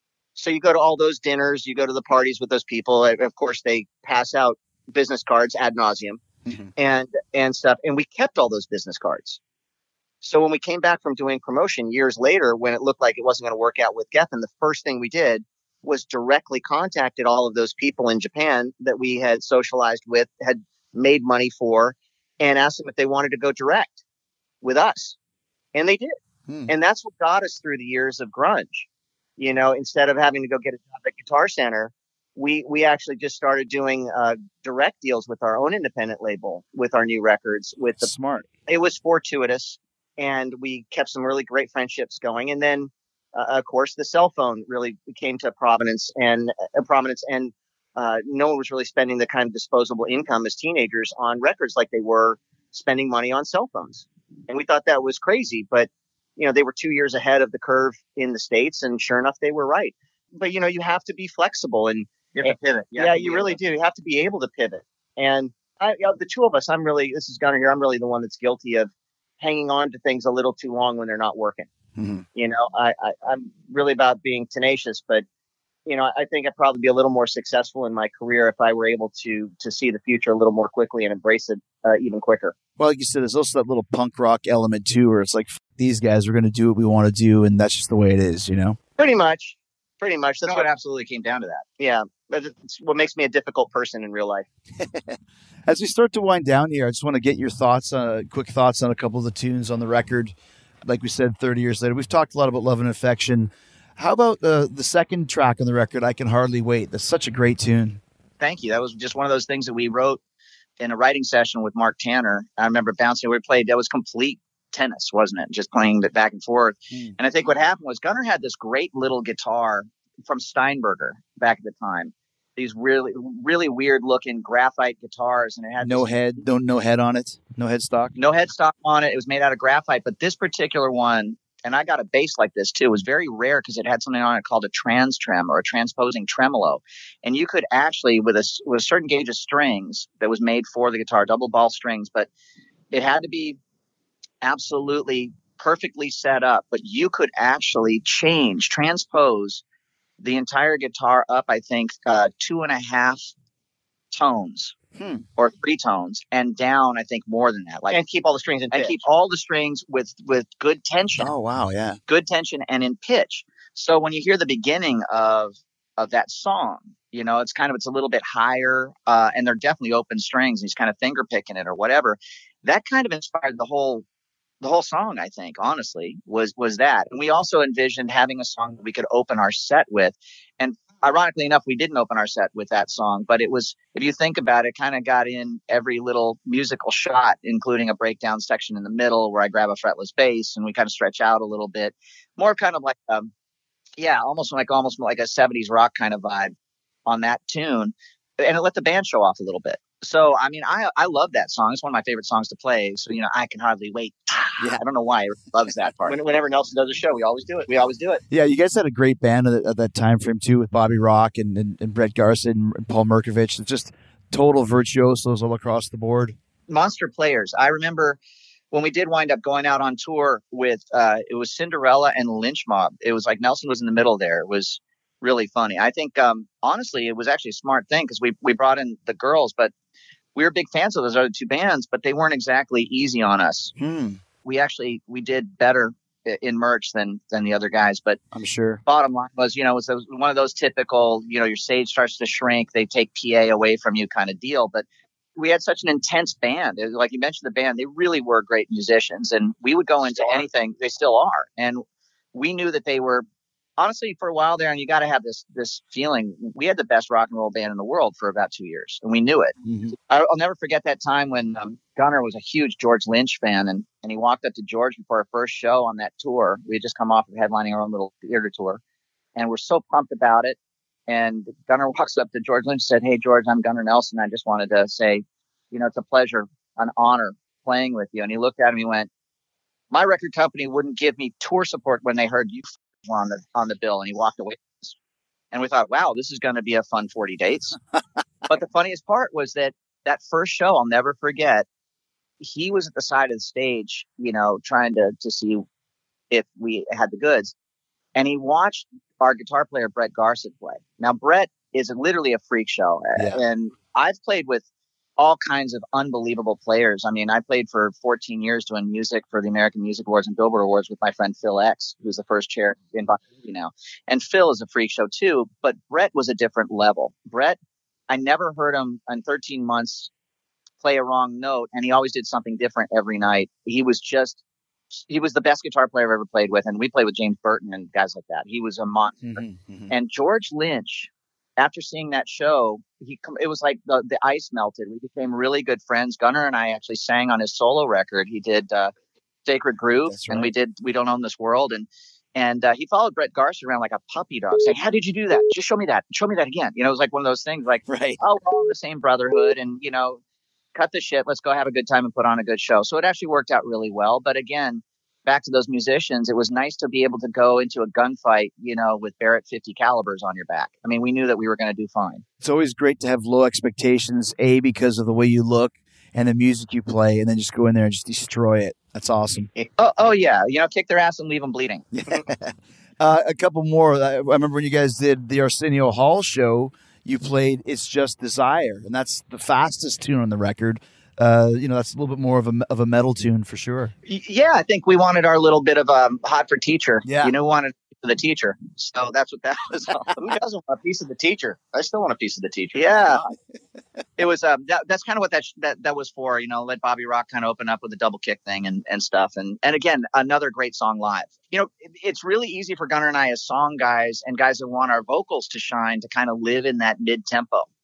So you go to all those dinners, you go to the parties with those people. Of course, they pass out business cards ad nauseum. Mm-hmm. and and stuff. And we kept all those business cards. So when we came back from doing promotion years later, when it looked like it wasn't going to work out with Geffen, the first thing we did was directly contacted all of those people in Japan that we had socialized with, had made money for, and asked them if they wanted to go direct with us. And they did. Hmm. And that's what got us through the years of grunge. You know, instead of having to go get a job at Guitar Center, We we actually just started doing uh, direct deals with our own independent label, with our new records. With the Smart. It was fortuitous, and we kept some really great friendships going. And then, uh, of course, the cell phone really came to prominence, and uh, prominence, and uh, no one was really spending the kind of disposable income as teenagers on records like they were spending money on cell phones. And we thought that was crazy, but you know, they were two years ahead of the curve in the States, and sure enough, they were right. But you know, you have to be flexible and. You have to pivot. You yeah, to you really do. You have to be able to pivot. And I, you know, the two of us, I'm really, this is Gunnar here, I'm really the one that's guilty of hanging on to things a little too long when they're not working. Mm-hmm. You know, I, I, I'm really about being tenacious, but, you know, I think I'd probably be a little more successful in my career if I were able to to see the future a little more quickly and embrace it uh, even quicker. Well, like you said, there's also that little punk rock element too, where it's like, these guys are going to do what we want to do, and that's just the way it is, you know? Pretty much. Pretty much. That's no, what it absolutely came down to that. Yeah. But it's what makes me a difficult person in real life. As we start to wind down here, I just want to get your thoughts, uh, quick thoughts on a couple of the tunes on the record. Like we said, thirty years later, we've talked a lot about Love and Affection. How about uh, the second track on the record, I Can Hardly Wait? That's such a great tune. Thank you. That was just one of those things that we wrote in a writing session with Mark Tanner. I remember bouncing. We played. That was complete tennis, wasn't it? Just playing it back and forth. Mm. And I think what happened was Gunnar had this great little guitar from Steinberger back at the time. These really, really weird looking graphite guitars, and it had no this, head, don't no head on it, no headstock, no headstock on it. It was made out of graphite, but this particular one, and I got a bass like this too, was very rare because it had something on it called a trans trem or a transposing tremolo, and you could actually with a with a certain gauge of strings that was made for the guitar, double ball strings, but it had to be absolutely perfectly set up. But you could actually change, transpose the entire guitar up, I think, uh, two and a half tones hmm. or three tones, and down, I think, more than that. Like, and keep all the strings in pitch. And keep all the strings with, with good tension. Oh, wow, yeah. Good tension and in pitch. So when you hear the beginning of of that song, you know, it's kind of, it's a little bit higher, uh, and they're definitely open strings. He's kind of finger picking it or whatever. That kind of inspired the whole The whole song, I think, honestly, was was that. And we also envisioned having a song that we could open our set with. And ironically enough, we didn't open our set with that song. But it was, if you think about it, kind of got in every little musical shot, including a breakdown section in the middle where I grab a fretless bass and we kind of stretch out a little bit. More kind of like, um, yeah, almost like almost like a seventies rock kind of vibe on that tune. And it let the band show off a little bit. So, I mean, I I love that song. It's one of my favorite songs to play. So, you know, I Can Hardly Wait. Yeah, I don't know why. I loves that part. When, whenever Nelson does a show, we always do it. We always do it. Yeah, you guys had a great band at, that, at that time frame, too, with Bobby Rock and, and, and Brett Garson and Paul Merkovich. It's just total virtuosos all across the board. Monster players. I remember when we did wind up going out on tour with, uh, it was Cinderella and Lynch Mob. It was like Nelson was in the middle there. It was really funny. I think, um, honestly, it was actually a smart thing because we, we brought in the girls, but we were big fans of those other two bands, but they weren't exactly easy on us. Hmm. We actually, we did better in merch than, than the other guys, but I'm sure bottom line was, you know, it was one of those typical, you know, your stage starts to shrink. They take P A away from you kind of deal. But we had such an intense band. It, like you mentioned, the band, they really were great musicians, and we would go into anything. They still are. And we knew that they were, honestly, for a while there, and you got to have this this feeling. We had the best rock and roll band in the world for about two years, and we knew it. Mm-hmm. I'll never forget that time when um, Gunnar was a huge George Lynch fan, and, and he walked up to George before our first show on that tour. We had just come off of headlining our own little theater tour, and we're so pumped about it. And Gunnar walks up to George Lynch and said, "Hey, George, I'm Gunnar Nelson. I just wanted to say, you know, it's a pleasure, an honor playing with you." And he looked at him, he went, "My record company wouldn't give me tour support when they heard you on the on the bill," and he walked away. And we thought, wow, this is going to be a fun forty dates. But the funniest part was that that first show, I'll never forget, he was at the side of the stage, you know, trying to to see if we had the goods, and he watched our guitar player Brett Garson play. Now Brett is literally a freak show, yeah. And I've played with all kinds of unbelievable players. I mean, I played for fourteen years doing music for the American Music Awards and Billboard Awards with my friend Phil X, who's the first chair in Bon Jovi now. And Phil is a freak show too, but Brett was a different level. Brett, I never heard him in thirteen months play a wrong note, and he always did something different every night. He was just, he was the best guitar player I've ever played with, and we played with James Burton and guys like that. He was a monster. Mm-hmm, mm-hmm. And George Lynch, after seeing that show, he it was like the, the ice melted. We became really good friends. Gunnar and I actually sang on his solo record. He did uh, Sacred Groove, right. And we did We Don't Own This World. And and uh, he followed Brett Garson around like a puppy dog, saying, "How did you do that? Just show me that. Show me that again." You know, it was like one of those things like, right. "Oh, we're all in the same brotherhood, and, you know, cut the shit. Let's go have a good time and put on a good show." So it actually worked out really well. But again, back to those musicians, it was nice to be able to go into a gunfight, you know, with Barrett fifty calibers on your back. I mean, we knew that we were going to do fine. It's always great to have low expectations, A, because of the way you look and the music you play, and then just go in there and just destroy it. That's awesome. Oh, oh yeah. You know, kick their ass and leave them bleeding. uh, a couple more. I remember when you guys did the Arsenio Hall show, you played It's Just Desire, and that's the fastest tune on the record. Uh, you know, that's a little bit more of a of a metal tune for sure. Yeah, I think we wanted our little bit of um, hot for teacher. Yeah. You know, wanted for the teacher. So that's what that was. Who doesn't want a piece of the teacher? I still want a piece of the teacher. Yeah. It was, um, that, that's kind of what that, that, that was for, you know, let Bobby Rock kind of open up with the double kick thing and, and stuff. And, and again, another great song live. You know, it, it's really easy for Gunnar and I as song guys and guys that want our vocals to shine to kind of live in that mid tempo.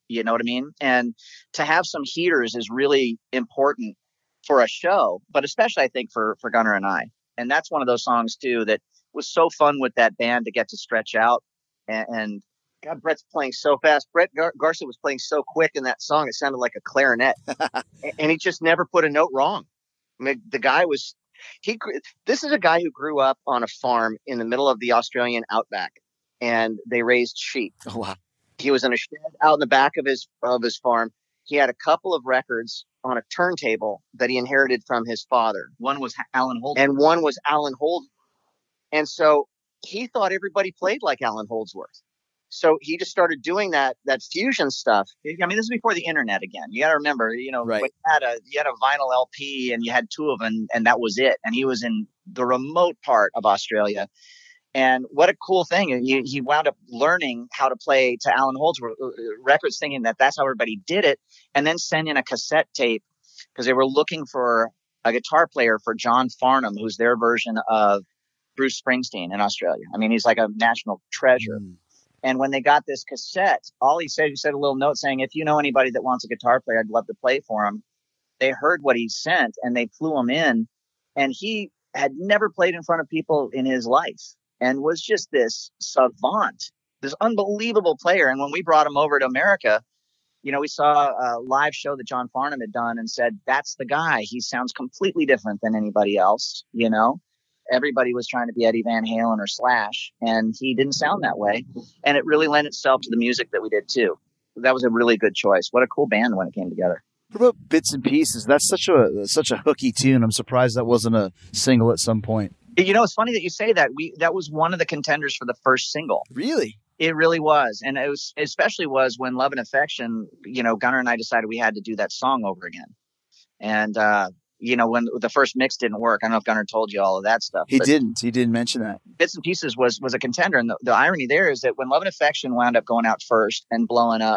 You know what I mean? And to have some heaters is really important for a show, but especially I think for, for Gunnar and I. And that's one of those songs too that was so fun with that band to get to stretch out. And, and God, Brett's playing so fast. Brett Gar- Garcia was playing so quick in that song. It sounded like a clarinet, and he just never put a note wrong. I mean, the guy was, he, this is a guy who grew up on a farm in the middle of the Australian outback, and they raised sheep. Oh, wow. He was in a shed out in the back of his, of his farm. He had a couple of records on a turntable that he inherited from his father. One was Alan Holdsworth. And one was Alan Holdsworth. And so he thought everybody played like Alan Holdsworth. So he just started doing that, that fusion stuff. I mean, this is before the internet again. You got to remember, you know, Right. you had a, you had a vinyl L P and you had two of them and that was it. And he was in the remote part of Australia. And what a cool thing. He, he wound up learning how to play to Alan Holdsworth records, thinking that that's how everybody did it. And then send in a cassette tape because they were looking for a guitar player for John Farnham, who's their version of Bruce Springsteen in Australia. I mean, he's like a national treasure. Mm. And when they got this cassette, all he said, he said a little note saying, if you know anybody that wants a guitar player, I'd love to play for him. They heard what he sent and they flew him in. And he had never played in front of people in his life and was just this savant, this unbelievable player. And when we brought him over to America, you know, we saw a live show that John Farnham had done and said, that's the guy. He sounds completely different than anybody else, you know. Everybody was trying to be Eddie Van Halen or Slash, and he didn't sound that way. And it really lent itself to the music that we did too. That was a really good choice. What a cool band when it came together. What about Bits and Pieces? That's such a such a hooky tune. I'm surprised that wasn't a single at some point. You know, it's funny that you say that. We that was one of the contenders for the first single. Really? It really was. And it was especially was when Love and Affection, you know, Gunnar and I decided we had to do that song over again. And uh you know, when the first mix didn't work, I don't know if Gunnar told you all of that stuff. He didn't. He didn't mention that. Bits and Pieces was was a contender. And the, the irony there is that when Love and Affection wound up going out first and blowing up,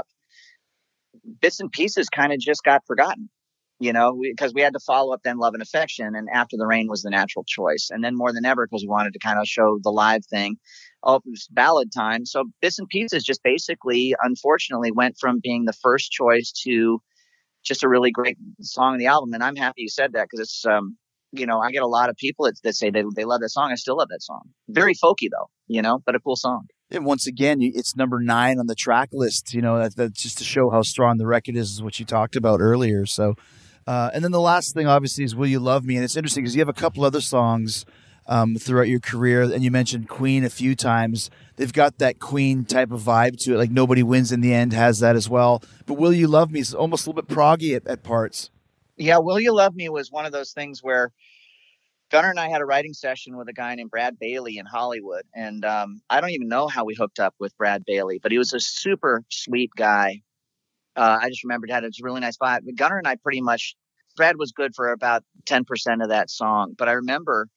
Bits and Pieces kind of just got forgotten, you know, because we, we had to follow up then Love and Affection. And After the Rain was the natural choice. And then more than ever, because we wanted to kind of show the live thing. Oh, it was ballad time. So Bits and Pieces just basically, unfortunately, went from being the first choice to just a really great song on the album. And I'm happy you said that because it's, um, you know, I get a lot of people that, that say they, they love that song. I still love that song. Very folky though, you know, but a cool song. And once again, it's number nine on the track list. You know, that, that's just to show how strong the record is, is what you talked about earlier. So, uh, and then the last thing obviously is Will You Love Me? And it's interesting because you have a couple other songs um, throughout your career, and you mentioned Queen a few times. They've got that Queen type of vibe to it. Like Nobody Wins in the End has that as well. But Will You Love Me is almost a little bit proggy at, at parts. Yeah, Will You Love Me was one of those things where Gunnar and I had a writing session with a guy named Brad Bailey in Hollywood. And um, I don't even know how we hooked up with Brad Bailey, but he was a super sweet guy. Uh, I just remembered had a really nice vibe. But Gunnar and I pretty much, Brad was good for about ten percent of that song. But I remember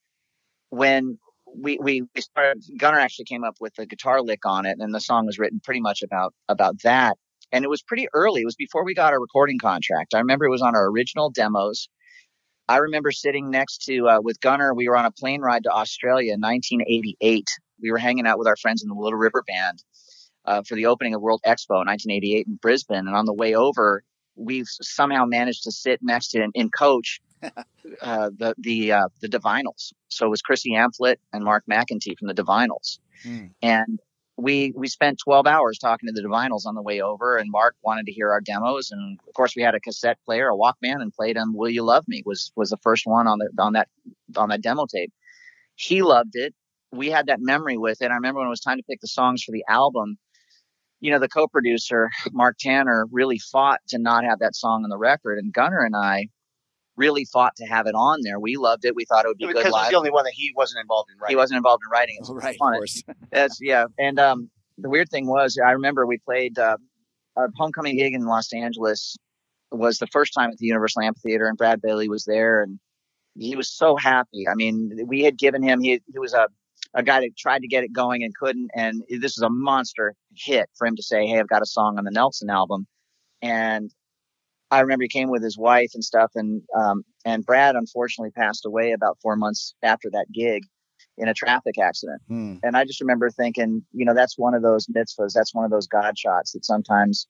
when we, we, we started, Gunnar actually came up with a guitar lick on it, and the song was written pretty much about, about that. And it was pretty early. It was before we got our recording contract. I remember it was on our original demos. I remember sitting next to, uh, with Gunnar, we were on a plane ride to Australia in nineteen eighty-eight. We were hanging out with our friends in the Little River Band uh, for the opening of World Expo in nineteen eighty-eight in Brisbane. And on the way over, we've somehow managed to sit next to, in, in coach, uh, the the uh, the Divinyls. So it was Chrissy Amphlett and Mark McEntee from the Divinyls. Mm. And we we spent twelve hours talking to the Divinyls on the way over, and Mark wanted to hear our demos. And of course we had a cassette player, a Walkman, and played him Will You Love Me was was the first one on the on that on that demo tape. He loved it. We had that memory with it. I remember when it was time to pick the songs for the album, you know, the co-producer, Mark Tanner, really fought to not have that song on the record. And Gunnar and I really fought to have it on there. We loved it. We thought it would be yeah, good because live. It was the only one that he wasn't involved in writing. He wasn't involved in writing it. Oh, right, of course. That's, yeah. And um, the weird thing was, I remember we played uh, a homecoming gig in Los Angeles. It was the first time at the Universal Amphitheater, and Brad Bailey was there, and he was so happy. I mean, we had given him, he, he was a, a guy that tried to get it going and couldn't. And this was a monster hit for him to say, hey, I've got a song on the Nelson album. And I remember he came with his wife and stuff. And, um, and Brad unfortunately passed away about four months after that gig in a traffic accident. Hmm. And I just remember thinking, you know, that's one of those mitzvahs. That's one of those God shots that sometimes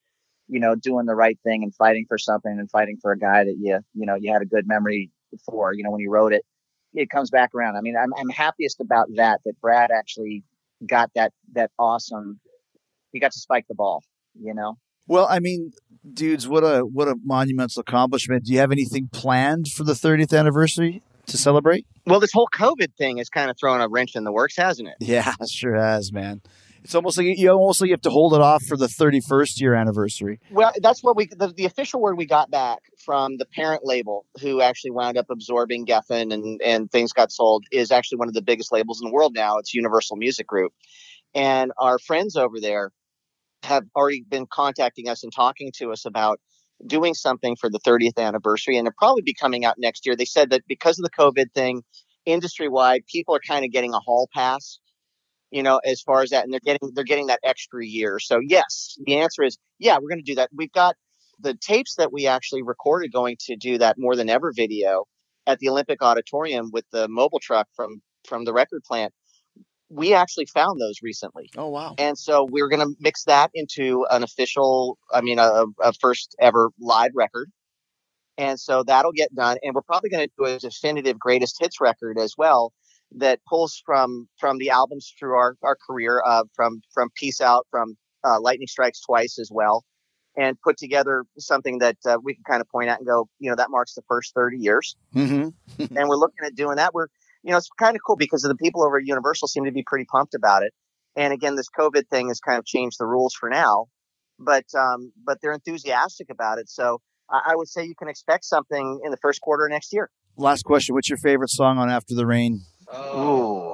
you know, doing the right thing and fighting for something and fighting for a guy that you, you know, you had a good memory for, you know, when you wrote it, it comes back around. I mean, I'm, I'm happiest about that, that Brad actually got that, that awesome, he got to spike the ball, you know? Well, I mean, dudes, what a what a monumental accomplishment. Do you have anything planned for the thirtieth anniversary to celebrate? Well, this whole COVID thing has kind of thrown a wrench in the works, hasn't it? Yeah, it sure has, man. It's almost like you almost like you have to hold it off for the thirty-first year anniversary. Well, that's what we the, the official word we got back from the parent label, who actually wound up absorbing Geffen and and things got sold, is actually one of the biggest labels in the world now. It's Universal Music Group, and our friends over there have already been contacting us and talking to us about doing something for the thirtieth anniversary, and it'll probably be coming out next year. They said that because of the COVID thing, industry wide, people are kind of getting a hall pass, you know, as far as that, and they're getting they're getting that extra year. So yes, the answer is yeah, we're going to do that. We've got the tapes that we actually recorded going to do that More Than Ever video at the Olympic Auditorium with the mobile truck from from the record plant. We actually found those recently. Oh, wow. And so we we're going to mix that into an official, I mean, a, a first ever live record. And so that'll get done. And we're probably going to do a definitive greatest hits record as well that pulls from from the albums through our, our career, uh, from from Peace Out, from uh, Lightning Strikes Twice as well, and put together something that uh, we can kind of point at and go, you know, that marks the first thirty years. Mm-hmm. And we're looking at doing that. We're You know, it's kind of cool because the people over at Universal seem to be pretty pumped about it. And again, this COVID thing has kind of changed the rules for now, but um, but they're enthusiastic about it. So I, I would say you can expect something in the first quarter of next year. Last question. What's your favorite song on After the Rain? Ooh,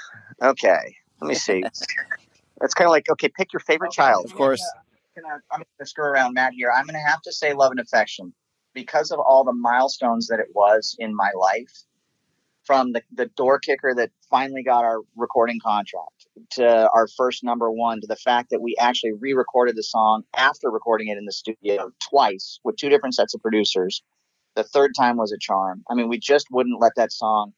okay. Let me see. That's kind of like, okay, pick your favorite Okay, child. Of course. I'm gonna, I'm gonna screw around Matt here. I'm gonna have to say Love and Affection because of all the milestones that it was in my life. From the, the door kicker that finally got our recording contract to our first number one, to the fact that we actually re-recorded the song after recording it in the studio twice with two different sets of producers. The third time was a charm. I mean, we just wouldn't let that song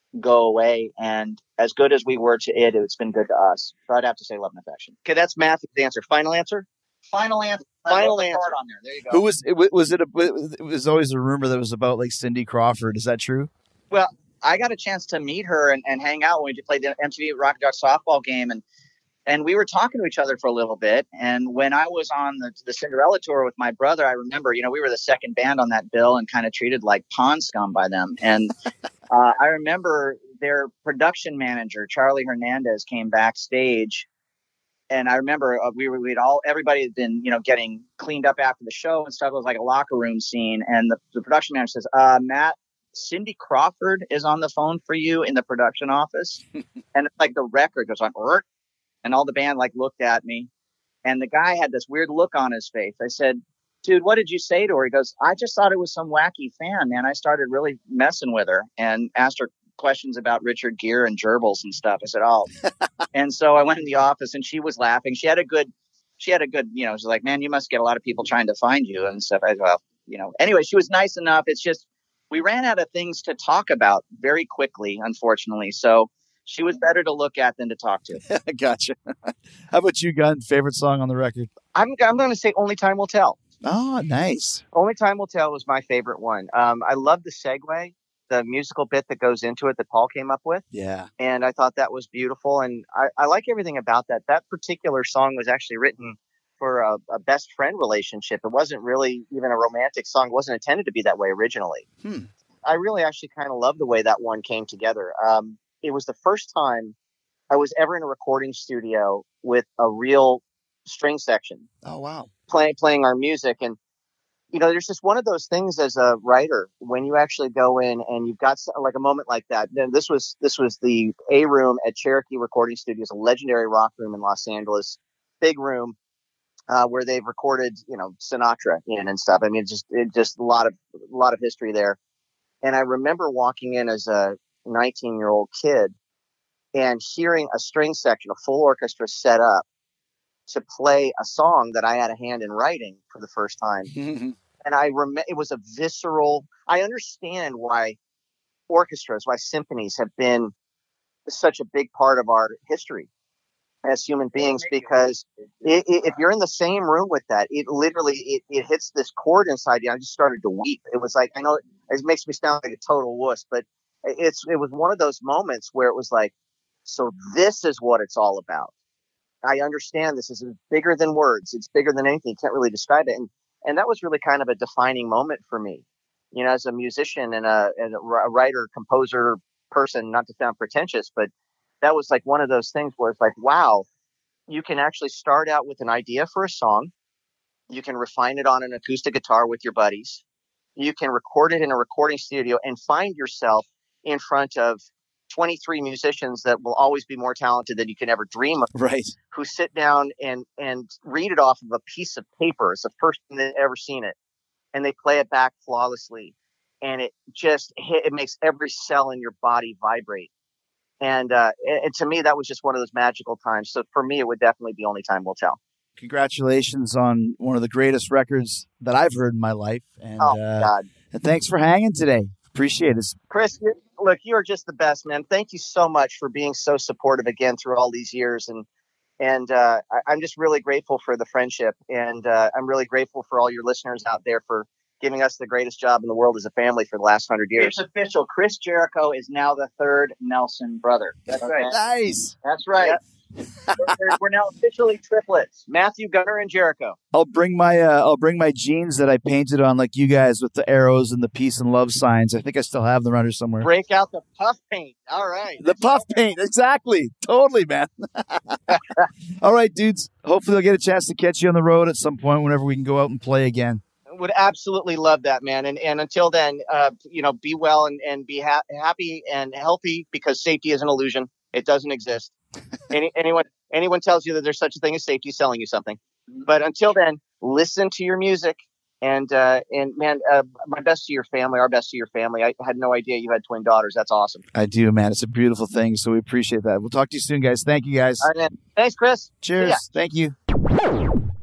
go away. And as good as we were to it, it's been good to us. So I'd have to say Love and Affection. Okay, that's Matthew's answer. Final answer? Final answer. Final Put the answer. card on there. There you go. Who was it? Was it? A, it was always a rumor that it was about like Cindy Crawford. Is that true? Well, I got a chance to meet her and, and hang out when we played the M T V Rock Jock softball game. And, and we were talking to each other for a little bit. And when I was on the, the Cinderella tour with my brother, I remember, you know, we were the second band on that bill and kind of treated like pond scum by them. And uh, I remember their production manager, Charlie Hernandez, came backstage. And I remember uh, we were, we'd all, everybody had been, you know, getting cleaned up after the show and stuff. It was like a locker room scene. And the, the production manager says, uh, Matt, Cindy Crawford is on the phone for you in the production office. And it's like the record goes on, and all the band like looked at me, and the guy had this weird look on his face. I said, dude, what did you say to her? He goes, I just thought it was some wacky fan, man. I started really messing with her and asked her questions about Richard Gere and gerbils and stuff. I said, oh, and so I went in the office and she was laughing. She had a good, she had a good, you know, she's like, man, you must get a lot of people trying to find you and stuff. I said, well, you know, anyway, she was nice enough. It's just, we ran out of things to talk about very quickly, unfortunately. So she was better to look at than to talk to. Gotcha. How about you, Gunn? Favorite song on the record? I'm, I'm going to say Only Time Will Tell. Oh, nice. Only Time Will Tell was my favorite one. Um, I love the segue, the musical bit that goes into it that Paul came up with. Yeah. And I thought that was beautiful. And I, I like everything about that. That particular song was actually written for a, a best friend relationship. It wasn't really even a romantic song. It wasn't intended to be that way originally. Hmm. I really actually kind of love the way that one came together. Um, it was the first time I was ever in a recording studio with a real string section. Oh, wow. Playing, playing our music. And, you know, there's just one of those things as a writer, when you actually go in and you've got like a moment like that. Then this was, this was the A room at Cherokee Recording Studios, a legendary rock room in Los Angeles, big room. Uh, where they've recorded, you know, Sinatra in and stuff. I mean, just it just a lot of a lot of history there. And I remember walking in as a nineteen year old kid and hearing a string section, a full orchestra set up to play a song that I had a hand in writing for the first time. And I remember it was a visceral. I understand why orchestras, why symphonies have been such a big part of our history. as human beings, because it, it, if you're in the same room with that, it literally it, it hits this chord inside you. I just started to weep. It was like, I know it, it makes me sound like a total wuss, but it's it was one of those moments where it was like, so this is what it's all about. I understand this is bigger than words. It's bigger than anything. You can't really describe it. And and that was really kind of a defining moment for me, you know, as a musician and a, and a writer, composer person, not to sound pretentious, but that was like one of those things where it's like, wow, you can actually start out with an idea for a song. You can refine it on an acoustic guitar with your buddies. You can record it in a recording studio and find yourself in front of twenty-three musicians that will always be more talented than you can ever dream of. Right. Who sit down and, and read it off of a piece of paper. It's the first time they've ever seen it. And they play it back flawlessly. And it just hit, it makes every cell in your body vibrate. And, uh, and to me, that was just one of those magical times. So for me, it would definitely be Only Time Will Tell. Congratulations on one of the greatest records that I've heard in my life. And, oh, uh, God. And thanks for hanging today. Appreciate it. Chris, you, look, you are just the best, man. Thank you so much for being so supportive again through all these years. And, and uh, I, I'm just really grateful for the friendship. And uh, I'm really grateful for all your listeners out there for giving us the greatest job in the world as a family for the last hundred years. It's official. Chris Jericho is now the third Nelson brother. That's okay. right. Nice. That's right. Yep. we're, we're now officially triplets. Matthew, Gunnar, and Jericho. I'll bring my uh, I'll bring my jeans that I painted on like you guys with the arrows and the peace and love signs. I think I still have them around here somewhere. Break out the puff paint. All right. The puff paint. Exactly. Totally, man. All right, dudes. Hopefully I'll get a chance to catch you on the road at some point whenever we can go out and play again. Would absolutely love that, man. And and until then, uh, you know, be well and, and be ha- happy and healthy, because safety is an illusion. It doesn't exist. Any, anyone anyone tells you that there's such a thing as safety, selling you something. But until then, listen to your music. And, uh, and man, uh, my best to your family, our best to your family. I had no idea you had twin daughters. That's awesome. I do, man. It's a beautiful thing. So we appreciate that. We'll talk to you soon, guys. Thank you, guys. All right, man. Thanks, Chris. Cheers. Thank you.